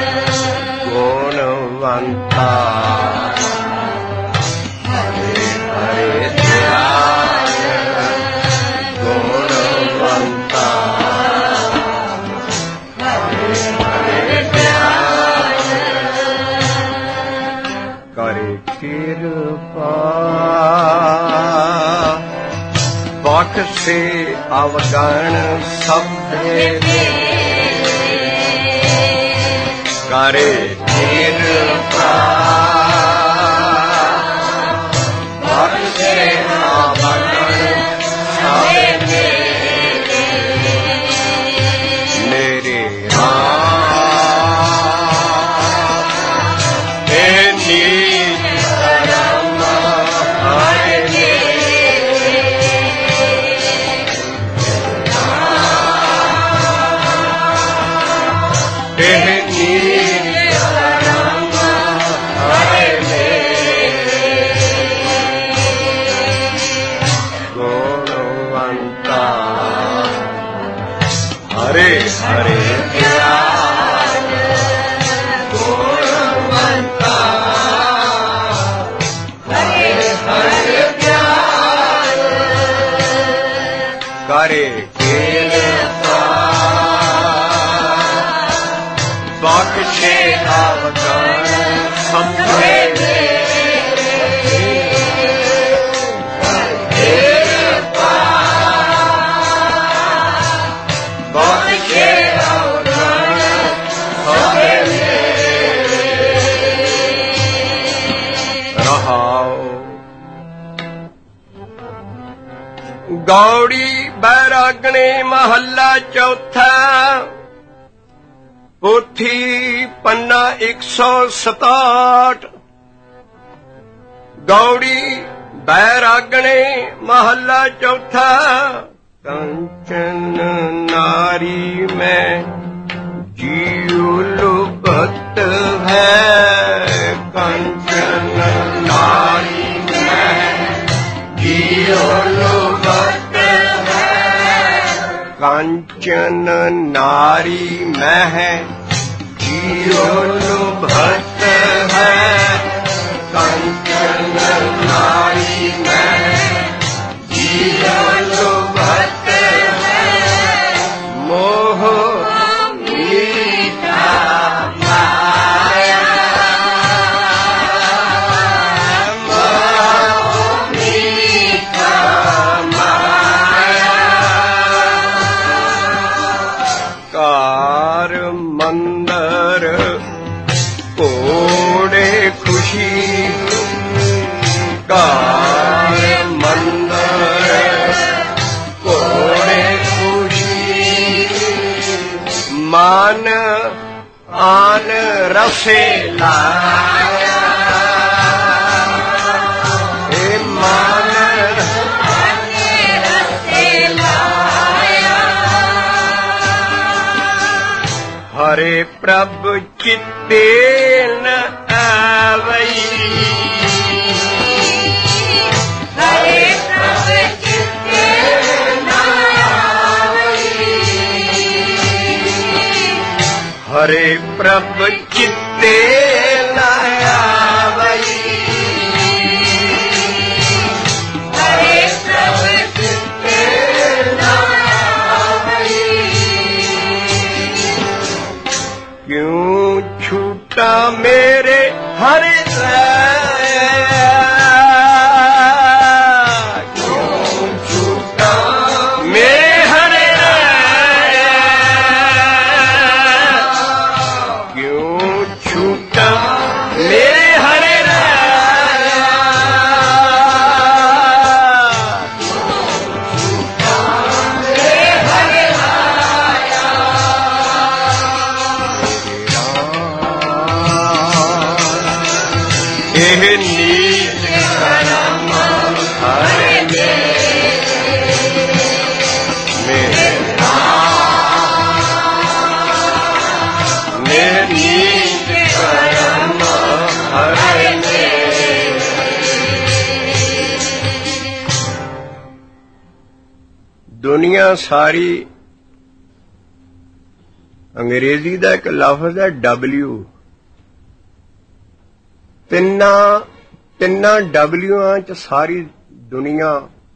गुणवंता हरे हरे दयाल गुणवंता हरे हरे दयाल करे कृपा बख्शे अवगण सभे करे कृपा बख्शे अवगण सभे मेरे राम ए नीच करम हरे एह नीच करम हरे गुणवंता हरे हरे दयाल गुणवंता हरे हरे दयाल करे कृपा बख्शे अवगण सभे कृपा बख्शे अवगण सभे रहाओ गौड़ी बैरागणी महला चौथा पोथी पन्ना 167 गौड़ी बैरागणी महला चौथा कंचन नारी में जीव लुभत है कंचन नारी में जीव लुभत है कंचन नारी में जीव लुभत है कंचन नारी में जीव लुभत है मोह मीठा माया मोह मीठा माया कार मन ਮੰਦਰ ਘੋੜੇ ਖੁਸ਼ੀ ਘਰ ਮੰਦਰ ਘੋੜੇ ਖੁਸ਼ੀ ਮਨ ਆਨ ਰਸੇ ਲਾਇਆ ਇਹ ਮਨ ਰਸੇ ਲਾਇਆ ਹਰੇ ਪ੍ਰਭ ਚਿੱਤੇ ਨ ਆਵਈ ਹਰੇ ਪ੍ਰਭ ਚਿੱਤੇ ਨ ਆਵਈ ਹਰੇ ਪ੍ਰਭ ਚਿੱਤੇ ਨ ਆਵਈ ਹਰੇ ਪ੍ਰਭ ਚਿੱਤੇ ਨ ਆਵਈ ਕਿਉਂ ਛੂਟਾ ਮੇਰੇ ਹਰੇ ਕਿਉਂ ਛੂਟਾ ਮੇਰੇ ਹਰੇ ਕਿਉਂ ਛੂਟਾ ਮੇਰੇ ਹਰੇ ਇਹ ਨੀਤ ਕਰਮ ਹਰੇ ਮੇਰੇ ਨੀਤ ਕਰਮ ਹਰੇ ਦੁਨੀਆ ਸਾਰੀ ਅੰਗਰੇਜ਼ੀ ਦਾ ਇੱਕ ਲਫ਼ਜ਼ ਹੈ W ਤਿੰਨਾਂ ਡਬਲਿਊਆਂ ਚ ਸਾਰੀ ਦੁਨੀਆ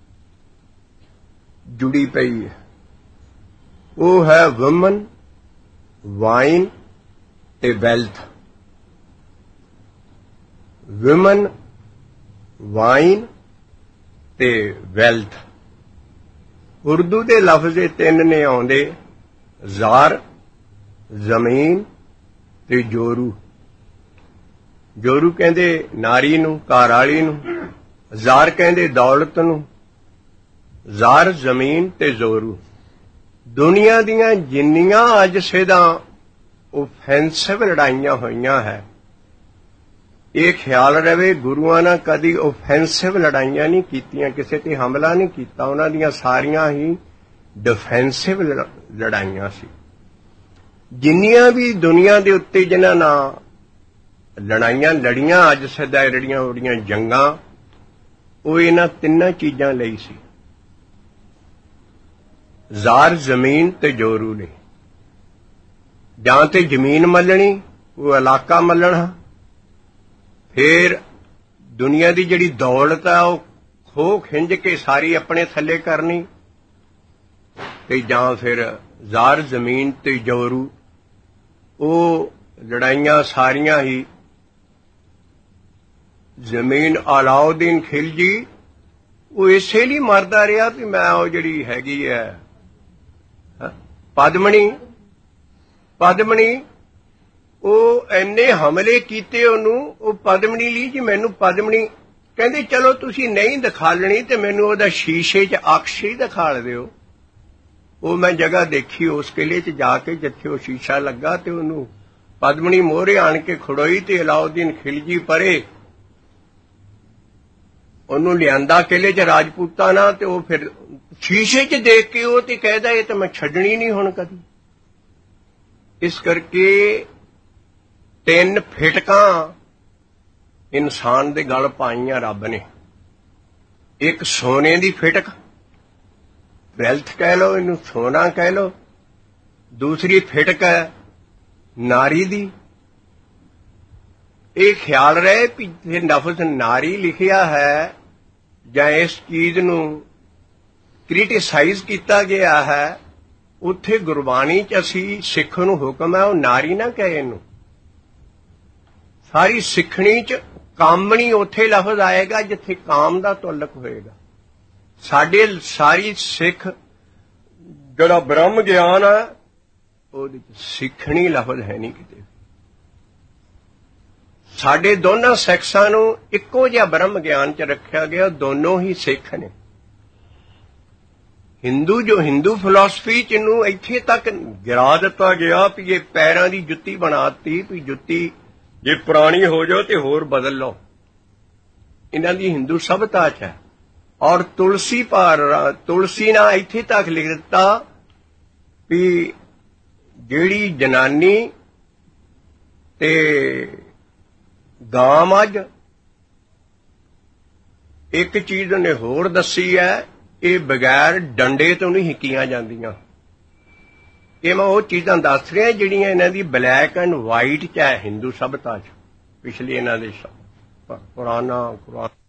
ਜੁੜੀ ਪਈ ਹੈ ਉਹ ਹੈ ਵੂਮਨ ਵਾਈਨ ਤੇ ਵੈਲਥ ਵੂਮਨ ਵਾਈਨ ਤੇ ਵੈਲਥ ਉਰਦੂ ਦੇ ਲਫ਼ਜ਼ ਇਹ ਤਿੰਨ ਨੇ ਆਉਂਦੇ ਜ਼ਾਰ ਜ਼ਮੀਨ ਤੇ ਜੋਰੂ ਜੋਰੂ ਕਹਿੰਦੇ ਨਾਰੀ ਨੂੰ ਘਰ ਵਾਲੀ ਨੂੰ ਜ਼ਾਰ ਕਹਿੰਦੇ ਦੌਲਤ ਨੂੰ ਜ਼ਾਰ ਜ਼ਮੀਨ ਤੇ ਜ਼ੋਰੂ ਦੁਨੀਆ ਦੀਆਂ ਜਿੰਨੀਆਂ ਅੱਜ ਸਿੱਧਾਂ ਓਫੈਂਸਿਵ ਲੜਾਈਆਂ ਹੋਈਆਂ ਹੈ ਇਹ ਖਿਆਲ ਰਵੇ ਗੁਰੂਆਂ ਨੇ ਕਦੀ ਓਫੈਂਸਿਵ ਲੜਾਈਆਂ ਨਹੀਂ ਕੀਤੀਆਂ ਕਿਸੇ ਤੇ ਹਮਲਾ ਨਹੀਂ ਕੀਤਾ ਉਹਨਾਂ ਦੀਆਂ ਸਾਰੀਆਂ ਹੀ ਡਿਫੈਂਸਿਵ ਲੜਾਈਆਂ ਸੀ ਜਿੰਨੀਆਂ ਵੀ ਦੁਨੀਆ ਦੇ ਉੱਤੇ ਜਿਨ੍ਹਾਂ ਨਾਲ ਲੜਾਈਆਂ ਲੜੀਆਂ ਅੱਜ ਸਿੱਧਾ ਜਿਹੜੀਆਂ ਉਹਦੀਆਂ ਜੰਗਾਂ ਉਹ ਇਹਨਾਂ ਤਿੰਨਾਂ ਚੀਜ਼ਾਂ ਲਈ ਸੀ ਜ਼ਾਰ ਜ਼ਮੀਨ ਤੇ ਜੋਰੂ ਨੇ ਜਾਂ ਤੇ ਜ਼ਮੀਨ ਮੱਲਣੀ ਉਹ ਇਲਾਕਾ ਮੱਲਣਾ ਫਿਰ ਦੁਨੀਆ ਦੀ ਜਿਹੜੀ ਦੌਲਤ ਆ ਉਹ ਖੋਹ ਖਿੰਝ ਕੇ ਸਾਰੀ ਆਪਣੇ ਥੱਲੇ ਕਰਨੀ ਤੇ ਜਾਂ ਫਿਰ ਜ਼ਾਰ ਜ਼ਮੀਨ ਤੇ ਜੋਰੂ ਉਹ ਲੜਾਈਆਂ ਸਾਰੀਆਂ ਹੀ ਜ਼ਮੀਨ ਅਲਾਉਦੀਨ ਖਿਲਜੀ ਉਹ ਇਸੇ ਲਈ ਮਰਦਾ ਰਿਹਾ ਵੀ ਮੈਂ ਉਹ ਜਿਹੜੀ ਹੈਗੀ ਹੈ ਪਦਮਣੀ ਉਹ ਇੰਨੇ ਹਮਲੇ ਕੀਤੇ ਉਹਨੂੰ ਉਹ ਪਦਮਣੀ ਲਈ ਜੀ ਮੈਨੂੰ ਪਦਮਣੀ ਕਹਿੰਦੇ ਚਲੋ ਤੁਸੀਂ ਨਹੀਂ ਦਿਖਾਲਣੀ ਤੇ ਮੈਨੂੰ ਉਹਦਾ ਸ਼ੀਸ਼ੇ 'ਚ ਅਕਸ਼ ਹੀ ਦਿਖਾਲ ਦਿਓ ਉਹ ਮੈਂ ਜਗ੍ਹਾ ਦੇਖੀ ਉਸ ਕਿਲੇ 'ਚ ਜਾ ਕੇ ਜਿੱਥੇ ਉਹ ਸ਼ੀਸ਼ਾ ਲੱਗਾ ਤੇ ਉਹਨੂੰ ਪਦਮਣੀ ਮੋਹਰੇ ਆਣ ਕੇ ਖੜੋਈ ਤੇ ਅਲਾਉਦੀਨ ਖਿਲਜੀ ਪਰੇ ਉਹਨੂੰ ਲਿਆਂਦਾ ਕਿਲੇ 'ਚ ਰਾਜਪੂਤਾਂ ਨਾਲ ਤੇ ਉਹ ਫਿਰ ਸ਼ੀਸ਼ੇ 'ਚ ਦੇਖ ਕੇ ਉਹ ਤੇ ਕਹਿਦਾ ਇਹ ਤਾਂ ਮੈਂ ਛੱਡਣੀ ਨਹੀਂ ਹੁਣ ਕਦੀ ਇਸ ਕਰਕੇ 3 ਫਿਟਕਾਂ ਇਨਸਾਨ ਦੇ ਗਲ ਪਾਈਆਂ ਰੱਬ ਨੇ ਇੱਕ ਸੋਨੇ ਦੀ ਫਿਟਕ ਵੈਲਥ ਕਹਿ ਲਓ ਇਹਨੂੰ ਸੋਨਾ ਕਹਿ ਲਓ ਦੂਸਰੀ ਫਿਟਕ ਹੈ ਨਾਰੀ ਦੀ ਇਹ ਖਿਆਲ ਰਹੇ ਕਿ ਜੇ ਲਫ਼ਜ਼ ਨਾਰੀ ਲਿਖਿਆ ਹੈ ਜਾਂ ਇਸ ਚੀਜ਼ ਨੂੰ ਕ੍ਰਿਟਿਸਾਈਜ਼ ਕੀਤਾ ਗਿਆ ਹੈ ਉੱਥੇ ਗੁਰਬਾਣੀ 'ਚ ਅਸੀਂ ਸਿੱਖ ਨੂੰ ਹੁਕਮ ਹੈ ਉਹ ਨਾਰੀ ਨਾ ਕਹੇ ਇਹਨੂੰ ਸਾਰੀ ਸਿੱਖਣੀ 'ਚ ਕਾਮਣੀ ਉੱਥੇ ਲਫ਼ਜ਼ ਆਏਗਾ ਜਿੱਥੇ ਕਾਮ ਦਾ ਤਾਲੁਕ ਹੋਏਗਾ ਸਾਡੇ ਸਾਰੀ ਸਿੱਖ ਜਿਹੜਾ ਬ੍ਰਹਮ ਗਿਆਨ ਹੈ ਉਹਦੇ ਚ ਸਿੱਖਣੀ ਲਫ਼ਜ਼ ਹੈ ਨਹੀਂ ਕਿਤੇ। ਸਾਡੇ ਦੋਨਾਂ ਸੈਕਸਾਂ ਨੂੰ ਇੱਕੋ ਜਿਹਾ ਬ੍ਰਹਮ ਗਿਆਨ ਚ ਰੱਖਿਆ ਗਿਆ, ਦੋਨੋਂ ਹੀ ਸਿੱਖ ਨੇ। ਹਿੰਦੂ ਫਿਲਾਸਫੀ ਚ ਇਹਨੂੰ ਇੱਥੇ ਤੱਕ ਗਿਰਾ ਦਿੱਤਾ ਗਿਆ ਵੀ ਇਹ ਪੈਰਾਂ ਦੀ ਜੁੱਤੀ ਬਣਾਤੀ, ਵੀ ਜੁੱਤੀ ਜੇ ਪੁਰਾਣੀ ਹੋ ਜਾਓ ਤੇ ਹੋਰ ਬਦਲ ਲਓ। ਇਹਨਾਂ ਦੀ ਹਿੰਦੂ ਸਭਿਤਾ ਚ ਹੈ। ਔਰ ਤੁਲਸੀ ਨਾਲ ਇੱਥੇ ਤੱਕ ਲਿਖ ਦਿੱਤਾ ਵੀ ਜਿਹੜੀ ਜਨਾਨੀ ਤੇ ਗਾਂ ਮੱਝ, ਇੱਕ ਚੀਜ਼ ਉਹਨੇ ਹੋਰ ਦੱਸੀ ਹੈ, ਇਹ ਬਗੈਰ ਡੰਡੇ ਤੋਂ ਨਹੀਂ ਹਿੱਕੀਆਂ ਜਾਂਦੀਆਂ। ਇਹ ਮੈਂ ਉਹ ਚੀਜ਼ਾਂ ਦੱਸ ਰਿਹਾ ਜਿਹੜੀਆਂ ਇਹਨਾਂ ਦੀ ਬਲੈਕ ਐਂਡ ਵਾਈਟ ਚ ਹੈ ਹਿੰਦੂ ਸਭਿਤਾ ਚ, ਪਿਛਲੀ ਇਹਨਾਂ ਦੇ ਪੁਰਾਣਾ